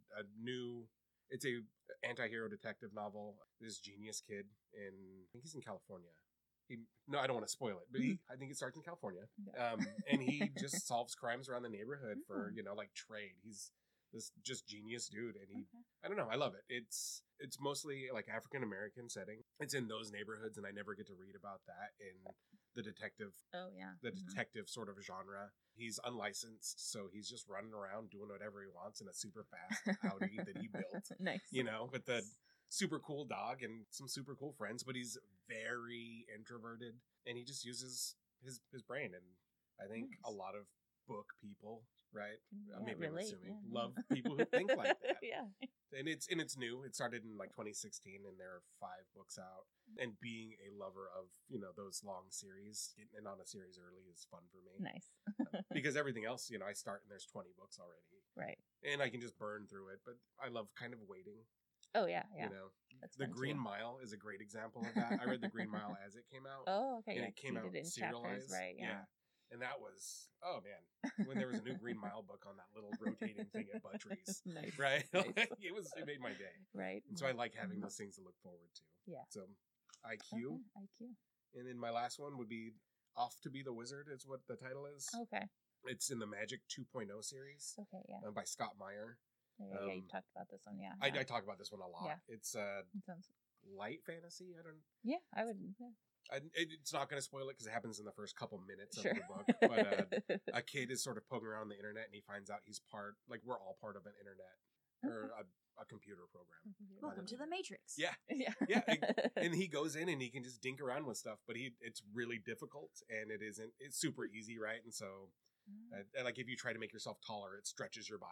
anti-hero detective novel. This genius kid I think he's in California. I don't want to spoil it, but I think it starts in California. And he just solves crimes around the neighborhood for, you know, like trade. He's this just genius dude, and I don't know, I love it. It's mostly like African American setting. It's in those neighborhoods, and I never get to read about that in the detective. Detective sort of genre. He's unlicensed, so he's just running around doing whatever he wants in a super fast Audi that he built. Nice. You know, with the super cool dog and some super cool friends, but he's very introverted, and he just uses his brain. And I think a lot of book people, right? Maybe I'm assuming, love people who think like that. And it's new. It started in like 2016, and there are 5 books out. And being a lover of, you know, those long series, getting in on a series early is fun for me. Nice. Because everything else, you know, I start and there's 20 books already. Right. And I can just burn through it, but I love kind of waiting. Oh, yeah. You know, The Green Mile is a great example of that. I read The Green Mile as it came out. Oh, okay. And it came out serialized. Right, yeah. And that was, oh man, when there was a new Green Mile book on that little rotating thing at Buttrey's. Nice. Right? Nice. It made my day. Right. And so I like having those things to look forward to. Yeah. So IQ. Okay, IQ. And then my last one would be Off to Be the Wizard is what the title is. Okay. It's in the Magic 2.0 series. Okay, yeah. By Scott Meyer. Yeah, you talked about this one, yeah. I talk about this one a lot. Yeah. It's sounds... light fantasy. Yeah, I would. Yeah. It's not going to spoil it because it happens in the first couple minutes of the book. But a kid is sort of poking around the internet, and he finds out we're all part of an internet or a computer program. Welcome to the Matrix. Yeah. And he goes in and he can just dink around with stuff, but it's really difficult, and it's super easy, right? And so, like if you try to make yourself taller, it stretches your body and hurts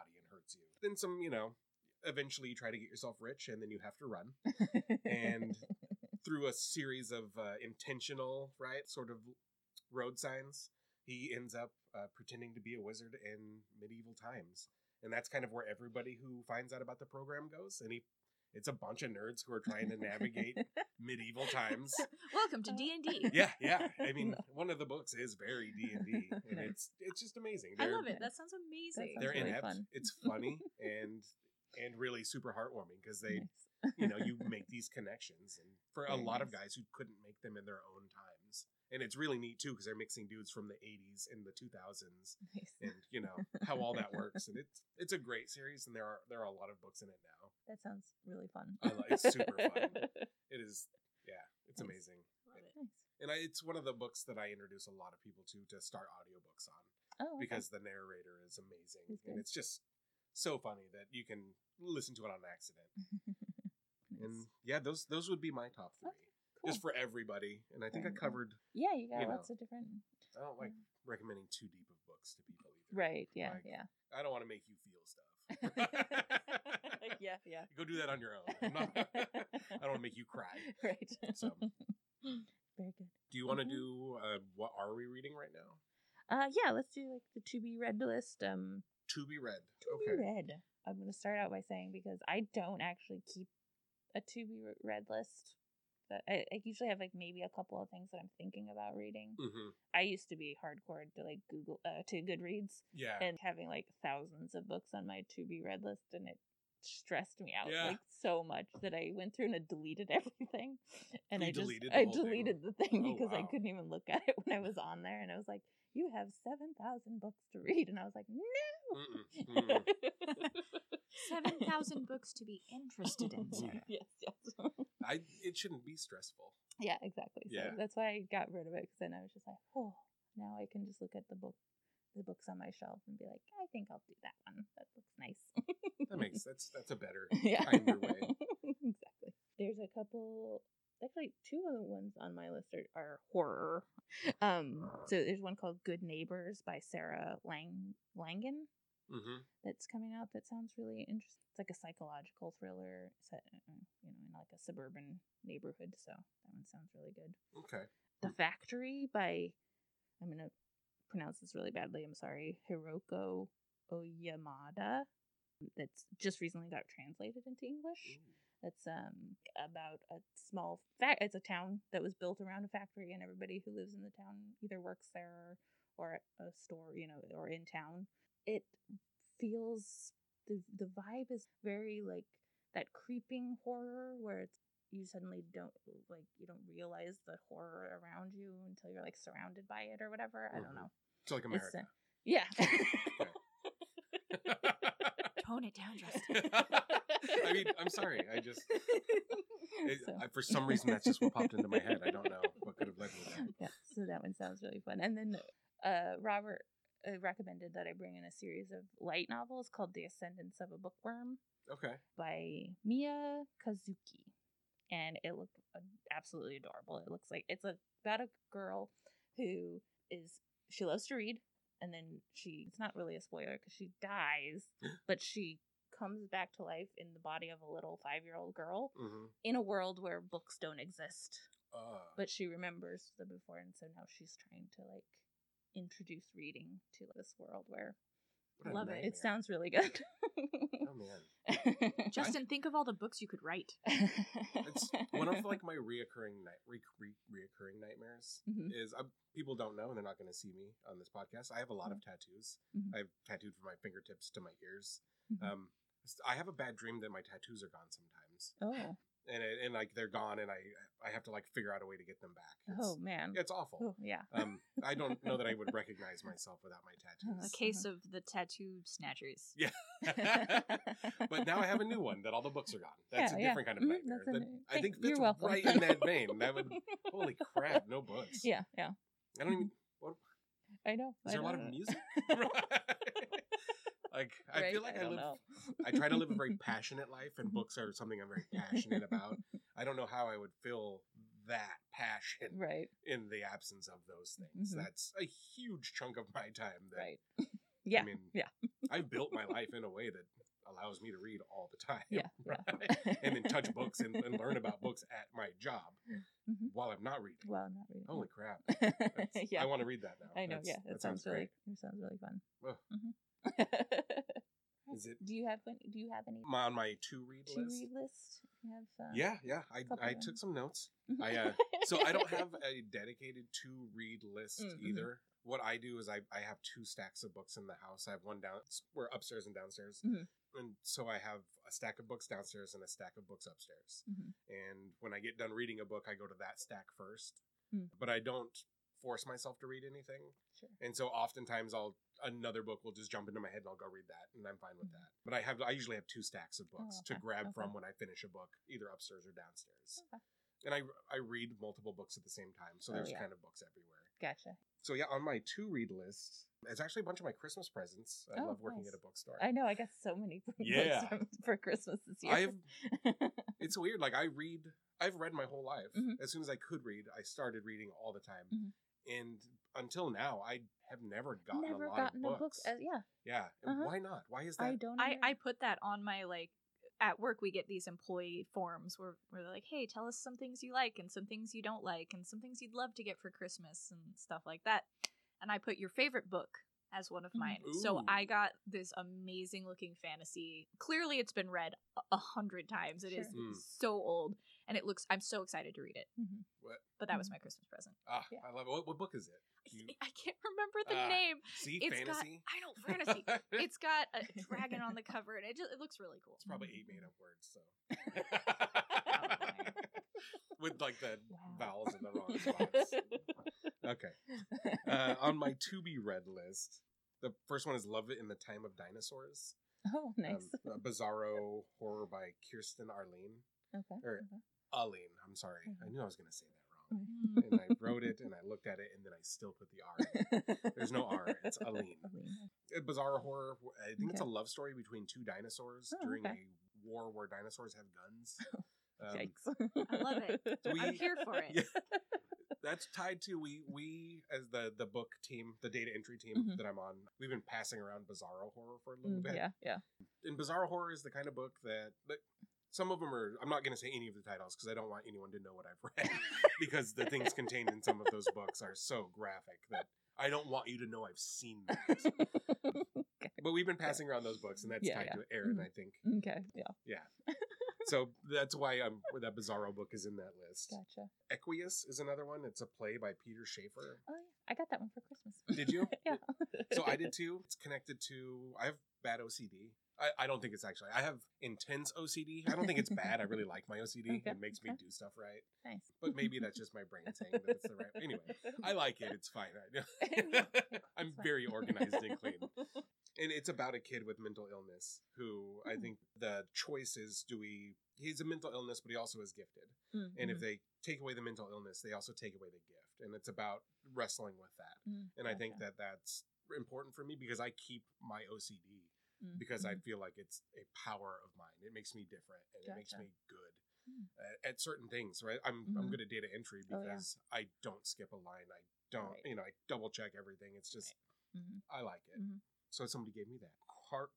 hurts you. Then some, eventually you try to get yourself rich and then you have to run. And through a series of intentional, right, sort of road signs, he ends up pretending to be a wizard in medieval times. And that's kind of where everybody who finds out about the program goes. And it's a bunch of nerds who are trying to navigate medieval times. Welcome to D&D. Yeah. I mean, one of the books is very D&D, and it's just amazing. I love it. That sounds amazing. They're really inept. Fun. It's funny and really super heartwarming because they, you make these connections, and for a lot of guys who couldn't make them in their own times. And it's really neat too because they're mixing dudes from the 80s and the 2000s, and how all that works. And it's a great series, and there are a lot of books in it now. That sounds really fun. It's super fun. It is, it's amazing. Love it. And it's one of the books that I introduce a lot of people to start audiobooks on. Oh, okay. Because the narrator is amazing, and it's just so funny that you can listen to it on accident. And those would be my top 3. Okay. Cool. Just for everybody. And I think I covered... Yeah, you got lots of different... I don't like recommending too deep of books to people either. Right, yeah, yeah. I don't want to make you feel stuff. Yeah. Go do that on your own. I don't want to make you cry. Right. So, very good. Do you want to do... what are we reading right now? Yeah, let's do like the to be read list. To be read. To be read. I'm going to start out by saying, because I don't actually keep a to be read list. But I usually have like maybe a couple of things that I'm thinking about reading. Mm-hmm. I used to be hardcore to like Google to Goodreads, and having like thousands of books on my to be read list, and it stressed me out like so much that I went through and I deleted everything. And I deleted the thing because I couldn't even look at it when I was on there, and I was like, "You have 7,000 books to read," and I was like, "No." 7,000 books to be interested in, Sarah. Yes. It shouldn't be stressful. Yeah, exactly. So that's why I got rid of it, because then I was just like, oh, now I can just look at the books on my shelf and be like, I think I'll do that one. That looks nice. That's a better, kinder way. Exactly. There's a couple. Actually, 2 of the ones on my list are horror. So there's one called Good Neighbors by Sarah Langan. Mm-hmm. That's coming out that sounds really interesting. It's like a psychological thriller set in like a suburban neighborhood, so that one sounds really good. Okay. The Factory by, I'm going to pronounce this really badly, I'm sorry, Hiroko Oyamada. That's just recently got translated into English. It's about a small it's a town that was built around a factory, and everybody who lives in the town either works there or at a store, or in town. It feels, the vibe is very like that creeping horror where you suddenly don't realize the horror around you until you're like surrounded by it or whatever. I don't know. It's like America. Yeah. Tone it down, Justin. I mean, I'm sorry. For some reason, that's just what popped into my head. I don't know what could have led me to that. Yeah, so that one sounds really fun. And then Robert recommended that I bring in a series of light novels called The Ascendance of a Bookworm. Okay. By Mia Kazuki. And it looked absolutely adorable. It looks like it's about a girl who she loves to read, and then it's not really a spoiler because she dies, but she comes back to life in the body of a little 5-year-old girl in a world where books don't exist. But she remembers them before, and so now she's trying to like introduce reading to this world where love it. It sounds really good. Oh man, Justin, think of all the books you could write. It's one of like my reoccurring nightmares. Is people don't know, and they're not going to see me on this podcast. I have a lot of tattoos. I've tattooed from my fingertips to my ears. I have a bad dream that my tattoos are gone sometimes. Oh. And like they're gone, and I have to like figure out a way to get them back. Oh man, it's awful. Oh, yeah. I don't know that I would recognize myself without my tattoos. A case of the tattoo snatchers. Yeah. But now I have a new one that all the books are gone. That's a different kind of nightmare. I think fits right in that vein. That would, holy crap, no books. Yeah. I don't even. What? I know. Is there a lot of music? Like, I right? feel like I try to live a very passionate life, and books are something I'm very passionate about. I don't know how I would feel that passion in the absence of those things. That's a huge chunk of my time. That, Yeah. I mean, I built my life in a way that allows me to read all the time. Yeah. Right? And then touch books and learn about books at my job while I'm not reading. Holy crap. I want to read that now. I know, that sounds great. It sounds really fun. Is it? Do you have any on my to read list? You have, yeah. I took some notes. So I don't have a dedicated to read list either. What I do is I have 2 stacks of books in the house. I have one we're upstairs and downstairs, and so I have a stack of books downstairs and a stack of books upstairs. And when I get done reading a book, I go to that stack first. But I don't force myself to read anything. Sure. And so oftentimes another book will just jump into my head and I'll go read that, and I'm fine with that. But I usually have 2 stacks of books to grab from when I finish a book, either upstairs or downstairs. And I read multiple books at the same time, so there's kind of books everywhere. Gotcha. So yeah, on my to read list, it's actually a bunch of my Christmas presents. I love working at a bookstore. I know, I got so many books for Christmas this year. It's weird. Like I've read my whole life. As soon as I could read, I started reading all the time. And until now, I have never gotten a lot of books. Yeah. And why not? Why is that? I put that on my, like, at work we get these employee forms where they're like, hey, tell us some things you like and some things you don't like and some things you'd love to get for Christmas and stuff like that. And I put your favorite book as one of mine. Ooh. So I got this amazing looking fantasy. Clearly it's been read 100 times. It is so old, and I'm so excited to read it. But that was my Christmas present. I love it. What book is it? I can't remember the name. Fantasy? I know, fantasy. It's got a dragon on the cover, and it looks really cool. It's probably 8 made up words, so. With like the vowels in the wrong spots. Okay. On my to be read list, the first one is Love It in the Time of Dinosaurs. Oh, nice. A bizarro horror by Kirsten Arlene. Arlene, I'm sorry. I knew I was going to say that wrong. And I wrote it, and I looked at it, and then I still put the R in. There's no R. It's Arlene. A bizarre horror. I think it's a love story between 2 dinosaurs during a war where dinosaurs have guns. Yikes. I love it. I'm here for it. Yeah, that's tied to we as the book team, the data entry team that I'm on, we've been passing around Bizarro Horror for a little bit. Yeah. And Bizarro Horror is the kind of book that some of them are, I'm not going to say any of the titles because I don't want anyone to know what I've read because the things contained in some of those books are so graphic that I don't want you to know I've seen that. But we've been passing around those books, and that's tied to Aaron, I think. Okay, yeah. So that's why that Bizarro book is in that list. Gotcha. Equius is another one. It's a play by Peter Schaefer. Oh, yeah. I got that one for Christmas. Did you? Yeah. So I did too. It's connected to, I have bad OCD. I don't think it's actually, I have intense OCD. I don't think it's bad. I really like my OCD. It makes me do stuff right. Nice. But maybe that's just my brain saying that it's the right. Anyway, I like it. It's fine. I'm very organized and clean. And it's about a kid with mental illness who I think the choice is, he's a mental illness, but he also is gifted. And if they take away the mental illness, they also take away the gift. And it's about wrestling with that. And I think that that's important for me because I keep my OCD. Because I feel like it's a power of mine. It makes me different, and it makes me good at certain things, right? I'm good at data entry because I don't skip a line. I don't, I double check everything. It's just, I like it. So somebody gave me that.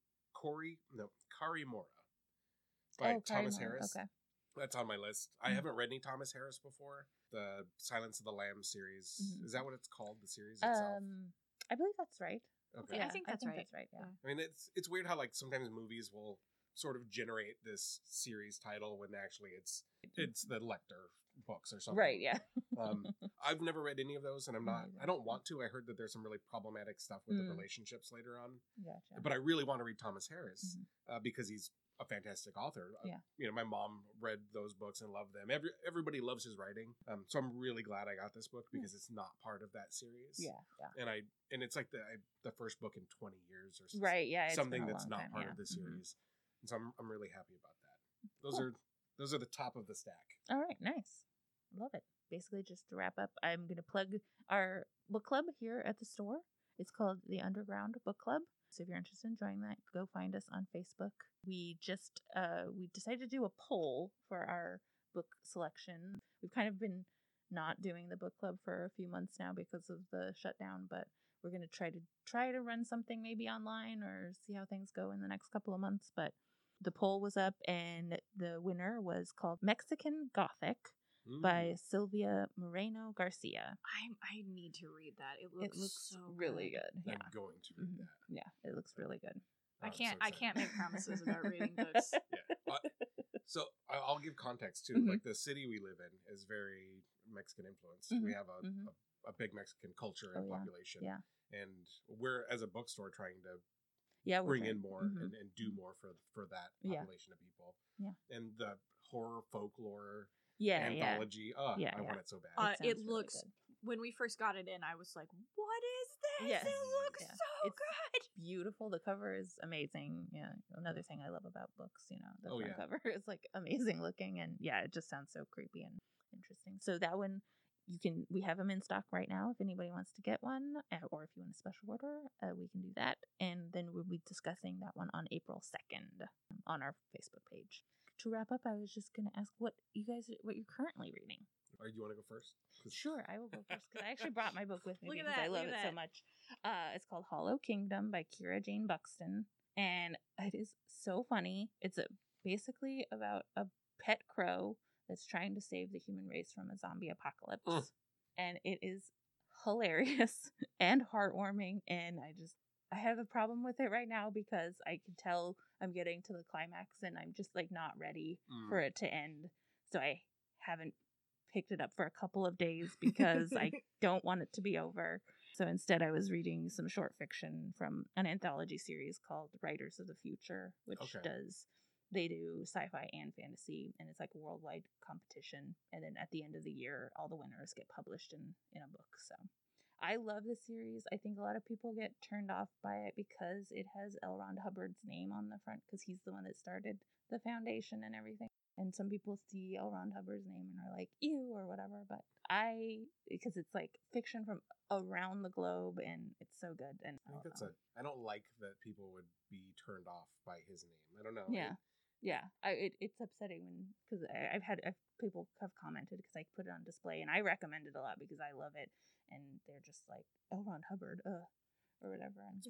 Kari Mora by Thomas Harris. Okay. That's on my list. I haven't read any Thomas Harris before. The Silence of the Lambs series. Is that what it's called, the series itself? I believe that's right. Okay. Yeah, I think that's right. Yeah. I mean, it's weird how like sometimes movies will sort of generate this series title when actually it's the Lecter books or something. Right. Yeah. I've never read any of those, and I don't want to. I heard that there's some really problematic stuff with the relationships later on. Gotcha. But I really want to read Thomas Harris because he's a fantastic author. My mom read those books and loved them. Everybody loves his writing. So I'm really glad I got this book because it's not part of that series. Yeah. And it's like the first book in 20 years or something. Right. Yeah. Something that's not part of the series. And so I'm really happy about that. Those are the top of the stack. All right. Nice. Love it. Basically, just to wrap up, I'm going to plug our book club here at the store. It's called the Underground Book Club. So if you're interested in joining that, go find us on Facebook. We just we decided to do a poll for our book selection. We've kind of been not doing the book club for a few months now because of the shutdown, but we're going to try to run something maybe online or see how things go in the next couple of months. But the poll was up, and the winner was called Mexican Gothic by Sylvia Moreno Garcia. I need to read that. It looks so really good. Yeah. I'm going to read that. Yeah, it looks really good. I can't make promises about reading books. Yeah. So I'll give context too. Like the city we live in is very Mexican influenced. We have a big Mexican culture and population. Yeah. And we're, as a bookstore, trying to bring in more and do more for that population of people. Yeah. And the horror folklore anthology. I want it so bad. It looks really, when we first got it in, I was like, what is this? Yes. It looks so good. Beautiful. The cover is amazing. Yeah. Another thing I love about books, the front cover is like amazing looking, and it just sounds so creepy and interesting. So that one, we have them in stock right now if anybody wants to get one, or if you want a special order, we can do that. And then we'll be discussing that one on April 2nd on our Facebook page. To wrap up, I was just going to ask what you're currently reading. Or do you want to go first? Sure, I will go first because I actually brought my book with me because I love it so much. It's called Hollow Kingdom by Kira Jane Buxton, and it is so funny. It's basically about a pet crow that's trying to save the human race from a zombie apocalypse, and it is hilarious and heartwarming. And I have a problem with it right now because I can tell I'm getting to the climax and I'm just like not ready for it to end. So I haven't picked it up for a couple of days because I don't want it to be over. So instead I was reading some short fiction from an anthology series called Writers of the Future, which they do sci-fi and fantasy, and it's like a worldwide competition. And then at the end of the year, all the winners get published in a book. So I love this series. I think a lot of people get turned off by it because it has L. Ron Hubbard's name on the front because he's the one that started the foundation and everything. And some people see L. Ron Hubbard's name and are like, ew, or whatever. But because it's like fiction from around the globe and it's so good. And I think I don't like that people would be turned off by his name. I don't know. Yeah. It's upsetting because I've had people have commented because I put it on display and I recommend it a lot because I love it. And they're just like, L. Ron Hubbard, or whatever. And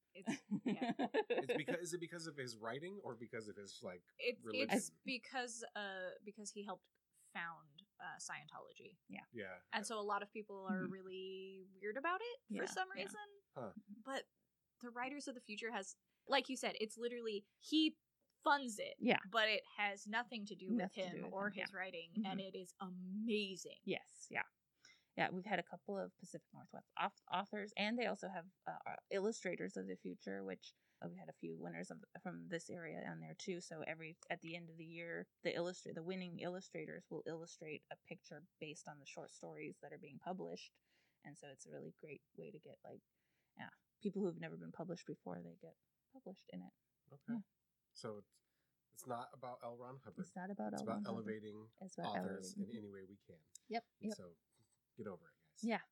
is it because of his writing or because of his religion? It's because he helped found Scientology. Yeah. And so a lot of people are really weird about it for some reason. Huh. But the Writers of the Future has, like you said, it's literally he funds it. Yeah. But it has nothing to do with him or his writing, and it is amazing. Yes. Yeah. Yeah, we've had a couple of Pacific Northwest authors, and they also have illustrators of the future, which we had a few winners from this area on there too. So at the end of the year, the winning illustrators will illustrate a picture based on the short stories that are being published, and so it's a really great way to get people who've never been published before, they get published in it. Okay, so it's not about L. Ron Hubbard. It's not about L. Ron Hubbard. It's about elevating authors in any way we can. Yep. So get over it, guys. Yeah.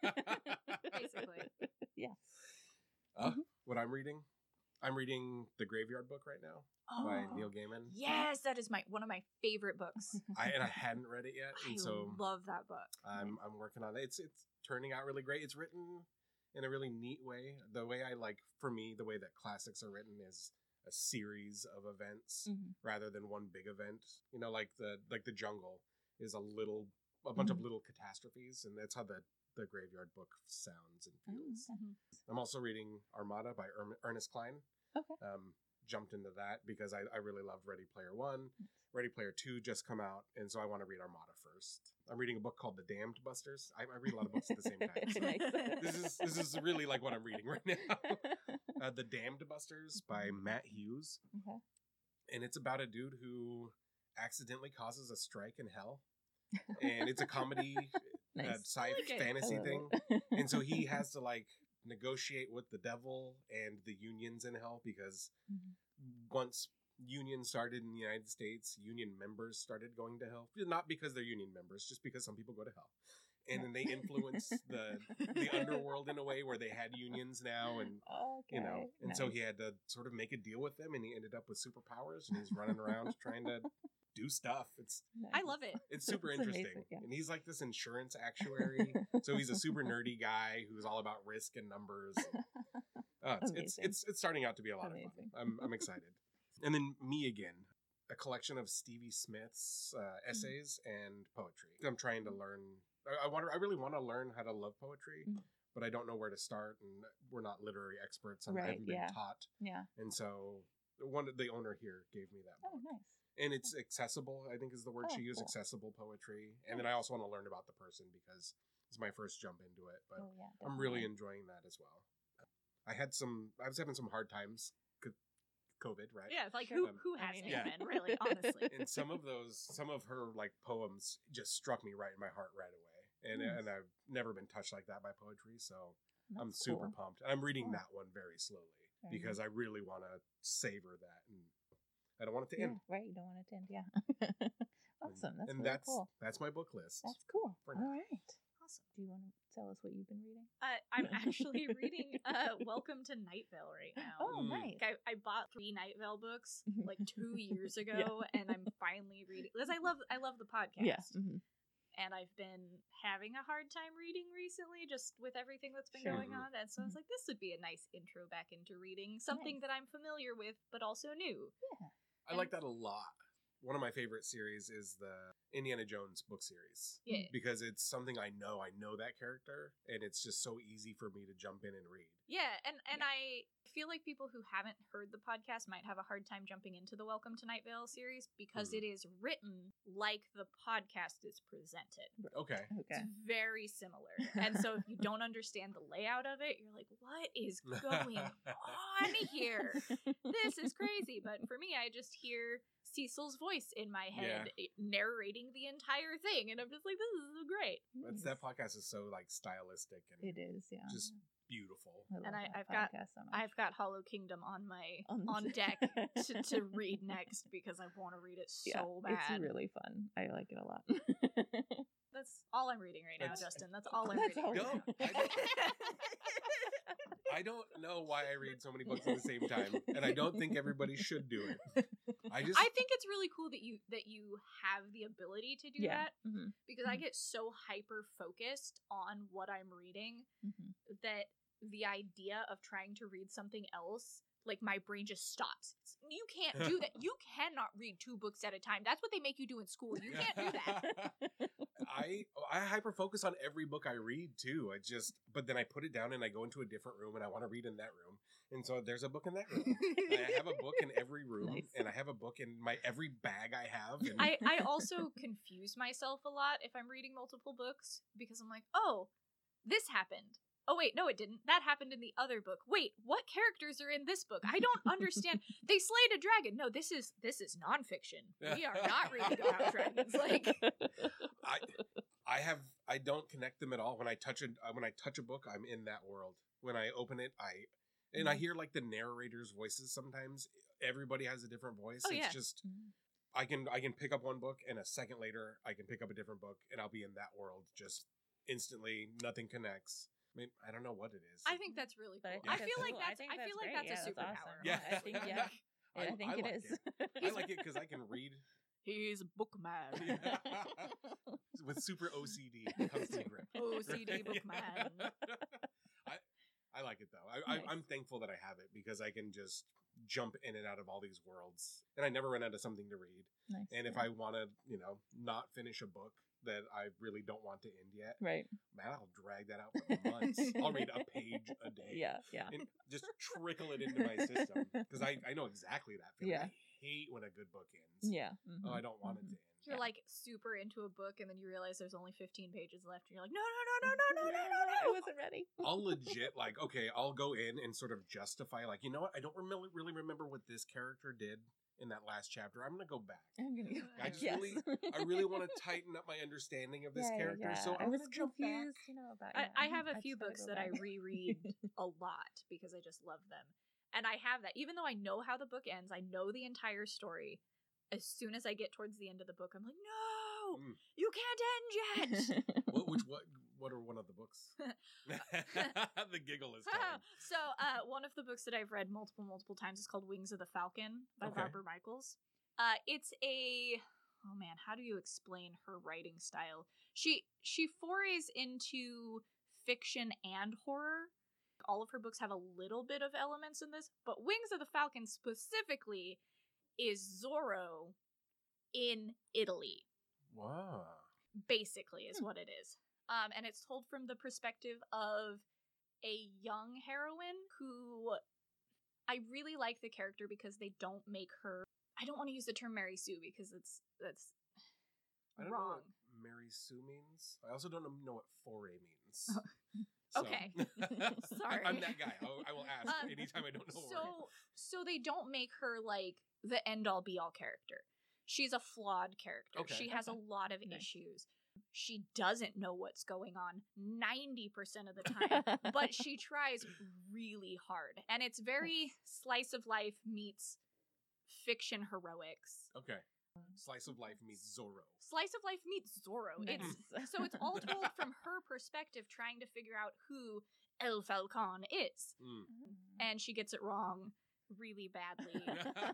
Basically. Yeah. What I'm reading? I'm reading The Graveyard Book right now by Neil Gaiman. Yes, that is one of my favorite books. I hadn't read it yet, and so love that book. I'm working on it. It's turning out really great. It's written in a really neat way. The way for me, the way that classics are written is a series of events rather than one big event. Like the Jungle is a bunch of little catastrophes, and that's how the Graveyard Book sounds and feels. I'm also reading Armada by Ernest Cline. Okay. Jumped into that because I really loved Ready Player One. Ready Player 2 just come out, and so I want to read Armada first. I'm reading a book called The Damned Busters. I read a lot of books at the same time. So this is really like what I'm reading right now. The Damned Busters by Matt Hughes. Okay. And it's about a dude who accidentally causes a strike in hell. And it's a comedy fantasy thing. And so he has to negotiate with the devil and the unions in hell because once unions started in the United States, union members started going to hell. Not because they're union members, just because some people go to hell. and then they influenced the underworld in a way where they had unions now, and and so he had to sort of make a deal with them, and he ended up with superpowers, and he's running around trying to do stuff. I love it. It's super interesting. Amazing, and he's like this insurance actuary, so he's a super nerdy guy who's all about risk and numbers. It's starting out to be a lot of fun. I'm excited. And then Me Again, a collection of Stevie Smith's essays and poetry. I'm trying to learn. I really want to learn how to love poetry, but I don't know where to start, and we're not literary experts. I haven't been taught. Yeah. And so the owner here gave me that book. Oh, nice. And it's accessible, I think is the word she used, cool. Accessible poetry. And then I also want to learn about the person because it's my first jump into it. But I'm really enjoying that as well. I was having some hard times. COVID, right? Yeah, like who hasn't been, really, honestly. And some of her like poems just struck me right in my heart right away. And I've never been touched like that by poetry, so I'm super pumped. I'm reading that one very slowly because I really want to savor that, and I don't want it to end. Right, you don't want it to end, Awesome, that's really cool. That's my book list. That's cool. All right. Awesome. Do you want to tell us what you've been reading? I'm actually reading Welcome to Night Vale right now. Oh, nice. I bought 3 Night Vale books like 2 years ago, and I'm finally reading because I love the podcast. Yeah. Mm-hmm. And I've been having a hard time reading recently, just with everything that's been going on. And so I was like, this would be a nice intro back into reading something that I'm familiar with, but also new. Yeah, I like that a lot. One of my favorite series is the Indiana Jones book series. Yeah. Because it's something I know that character, and it's just so easy for me to jump in and read. Yeah, and I feel like people who haven't heard the podcast might have a hard time jumping into the Welcome to Night Vale series because it is written like the podcast is presented. Okay. It's very similar. And so if you don't understand the layout of it, you're like, what is going on here? This is crazy. But for me, I just hear Cecil's voice in my head narrating the entire thing, and I'm just like, this is great. That podcast is so like stylistic and it is, just beautiful. And I've got Hollow Kingdom on deck to read next because I want to read it so bad. It's really fun. I like it a lot. That's all I'm reading right now, Justin. That's all I'm reading. I don't know why I read so many books at the same time, and I don't think everybody should do it. I think it's really cool that you have the ability to do that because I get so hyper focused on what I'm reading that the idea of trying to read something else, like my brain just stops. You can't do that. You cannot read 2 books at a time. That's what they make you do in school. You can't do that. I hyper focus on every book I read too. But then I put it down and I go into a different room and I want to read in that room. And so there's a book in that room. I have a book in every room, and I have a book in every bag I have. And I also confuse myself a lot if I'm reading multiple books because I'm like, oh, this happened. Oh, wait, no, it didn't. That happened in the other book. Wait, what characters are in this book? I don't understand. They slayed a dragon. No, this is nonfiction. We are not reading about dragons. Like, I don't connect them at all. When I touch a book, I'm in that world. When I open it, I hear like the narrator's voices sometimes. Everybody has a different voice. It's just I can pick up one book, and a second later I can pick up a different book, and I'll be in that world just instantly. Nothing connects. I mean, I don't know what it is. I think that's really cool. I feel like that's a superpower. Yeah, I think it is. I like it because I can read. He's a book man. With super OCD comes to grip. OCD book man. I like it though. I'm thankful that I have it because I can just jump in and out of all these worlds, and I never run out of something to read. Nice. And if I want to, not finish a book that I really don't want to end yet, right? Man, I'll drag that out for months. I'll read a page a day. Yeah. And just trickle it into my system because I know exactly that feeling. Yeah. I hate when a good book ends. Yeah. Mm-hmm. Oh, I don't want it to end. You're like super into a book, and then you realize there's only 15 pages left, and you're like, no. I wasn't ready. I'll legit I'll go in and sort of justify, like, you know what? I don't really remember what this character did in that last chapter. I'm gonna go back. I really want to tighten up my understanding of this character. So I was confused, about. I have a few books that I reread a lot because I just love them, and I have that. Even though I know how the book ends, I know the entire story. As soon as I get towards the end of the book, I'm like, no, no! You can't end yet! What are one of the books? The giggle is coming. So, one of the books that I've read multiple times is called Wings of the Falcon by Barbara Michaels. It's a... Oh man, how do you explain her writing style? She forays into fiction and horror. All of her books have a little bit of elements in this, but Wings of the Falcon specifically is Zorro in Italy. Wow. Basically is what it is. And it's told from the perspective of a young heroine who... I really like the character because they don't make her... I don't want to use the term Mary Sue because that's I don't wrong. know what Mary Sue means. I also don't know what foray means. Okay. Sorry. I'm that guy. I will ask anytime I don't know. So they don't make her like the end all be all character. She's a flawed character. Okay. She has a lot of issues. She doesn't know what's going on 90% of the time, but she tries really hard. And it's very slice of life meets fiction heroics. Okay. Slice of life meets Zorro. Slice of life meets Zorro. Nice. It's all told from her perspective, trying to figure out who El Falcon is. And she gets it wrong really badly.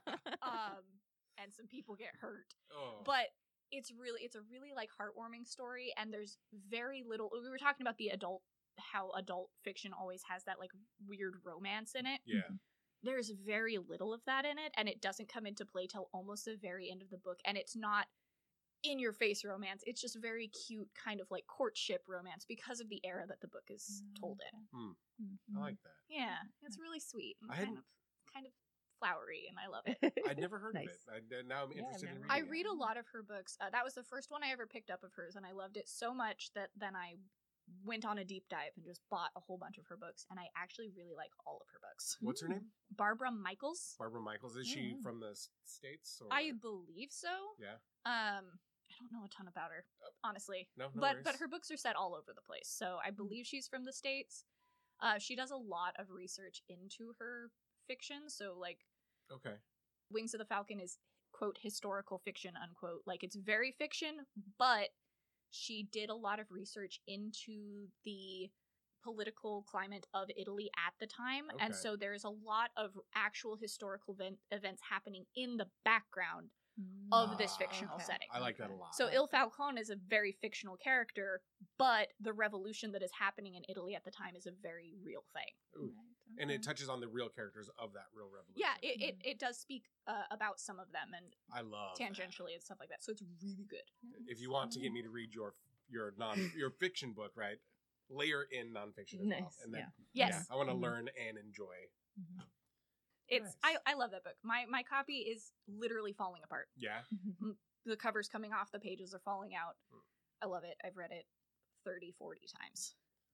And some people get hurt. Oh. But it's a really like heartwarming story, and there's very little... We were talking about how adult fiction always has that like weird romance in it. Yeah. There's very little of that in it, and it doesn't come into play till almost the very end of the book, and it's not in-your-face romance. It's just very cute kind of like courtship romance because of the era that the book is told in. I like that. Yeah, it's really sweet and kind of flowery, and I love it. I'd never heard of it. Now I'm interested in reading it. I read a lot of her books. That was the first one I ever picked up of hers, and I loved it so much that then I went on a deep dive and just bought a whole bunch of her books, and I actually really like all of her books. What's her name? Barbara Michaels. Barbara Michaels. Is she from the States? Or? I believe so. Yeah. I don't know a ton about her, honestly. No but her books are set all over the place, so I believe she's from the States. She does a lot of research into her fiction, so like... Okay. Wings of the Falcon is, quote, historical fiction, unquote. Like, it's very fiction, but she did a lot of research into the political climate of Italy at the time. Okay. And so there's a lot of actual historical events happening in the background of this fictional setting. I like that a lot. So Il Falcone is a very fictional character, but the revolution that is happening in Italy at the time is a very real thing. Ooh. And it touches on the real characters of that real revolution. Yeah, it does speak about some of them, and I love tangentially and stuff like that. So it's really good. If you want to get me to read your fiction book, right? Layer in nonfiction as well, and then I want to learn and enjoy. It's nice. I love that book. My copy is literally falling apart. Yeah, the cover's coming off, the pages are falling out. I love it. I've read it 30, 40 times.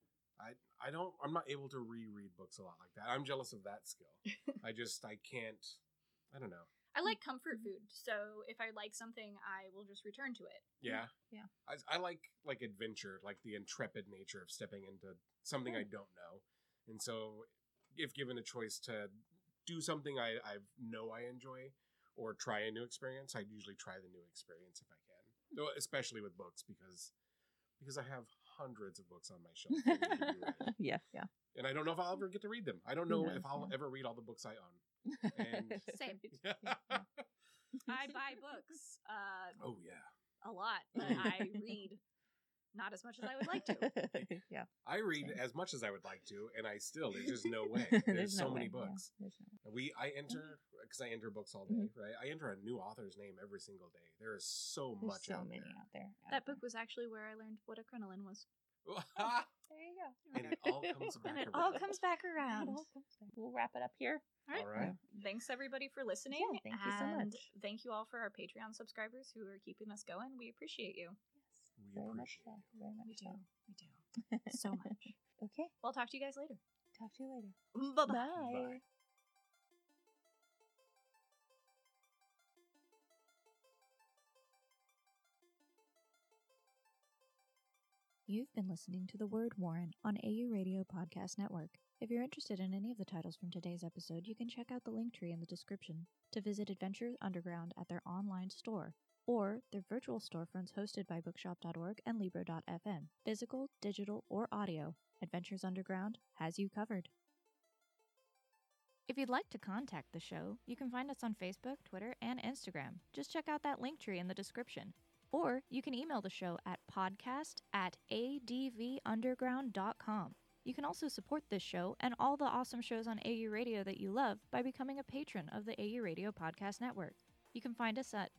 I'm not able to reread books a lot like that. I'm jealous of that skill. I can't, I don't know. I like comfort food, so if I like something, I will just return to it. Yeah. Yeah. I like adventure, like the intrepid nature of stepping into something I don't know. And so if given a choice to do something I know I enjoy or try a new experience, I'd usually try the new experience if I can. Especially with books because I have hundreds of books on my shelf. Yeah. And I don't know if I'll ever get to read them. I don't know if I'll ever read all the books I own. And same. I buy books. Oh yeah, a lot, but I read not as much as I would like to. Yeah, I read as much as I would like to, and there's just no way. There's so many books. Yeah, I enter because I enter books all day, right? I enter a new author's name every single day. There is so much out there. That book was actually where I learned what a crinoline was. There you go. And it all comes back around. All comes back around. We'll wrap it up here. All right. Thanks everybody for listening. Yeah, thank you so much. Thank you all for our Patreon subscribers who are keeping us going. We appreciate you. Yes. We appreciate you. Very much we do. So much. Okay. Well, I'll talk to you guys later. Talk to you later. Bye-bye. Bye. You've been listening to The Word Warren on AU Radio Podcast Network. If you're interested in any of the titles from today's episode, you can check out the link tree in the description to visit Adventures Underground at their online store or their virtual storefronts hosted by bookshop.org and libro.fm. Physical, digital, or audio, Adventures Underground has you covered. If you'd like to contact the show, you can find us on Facebook, Twitter, and Instagram. Just check out that link tree in the description. Or you can email the show at podcast@advunderground.com. You can also support this show and all the awesome shows on AU Radio that you love by becoming a patron of the AU Radio Podcast Network. You can find us at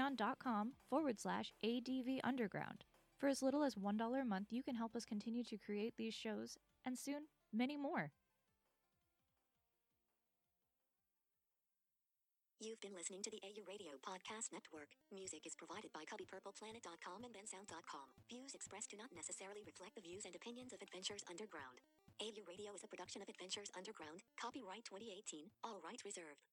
patreon.com/ADVUnderground. For as little as $1 a month, you can help us continue to create these shows, and soon, many more. You've been listening to the AU Radio Podcast Network. Music is provided by CubbyPurplePlanet.com and Bensound.com. Views expressed do not necessarily reflect the views and opinions of Adventures Underground. AU Radio is a production of Adventures Underground. Copyright 2018. All rights reserved.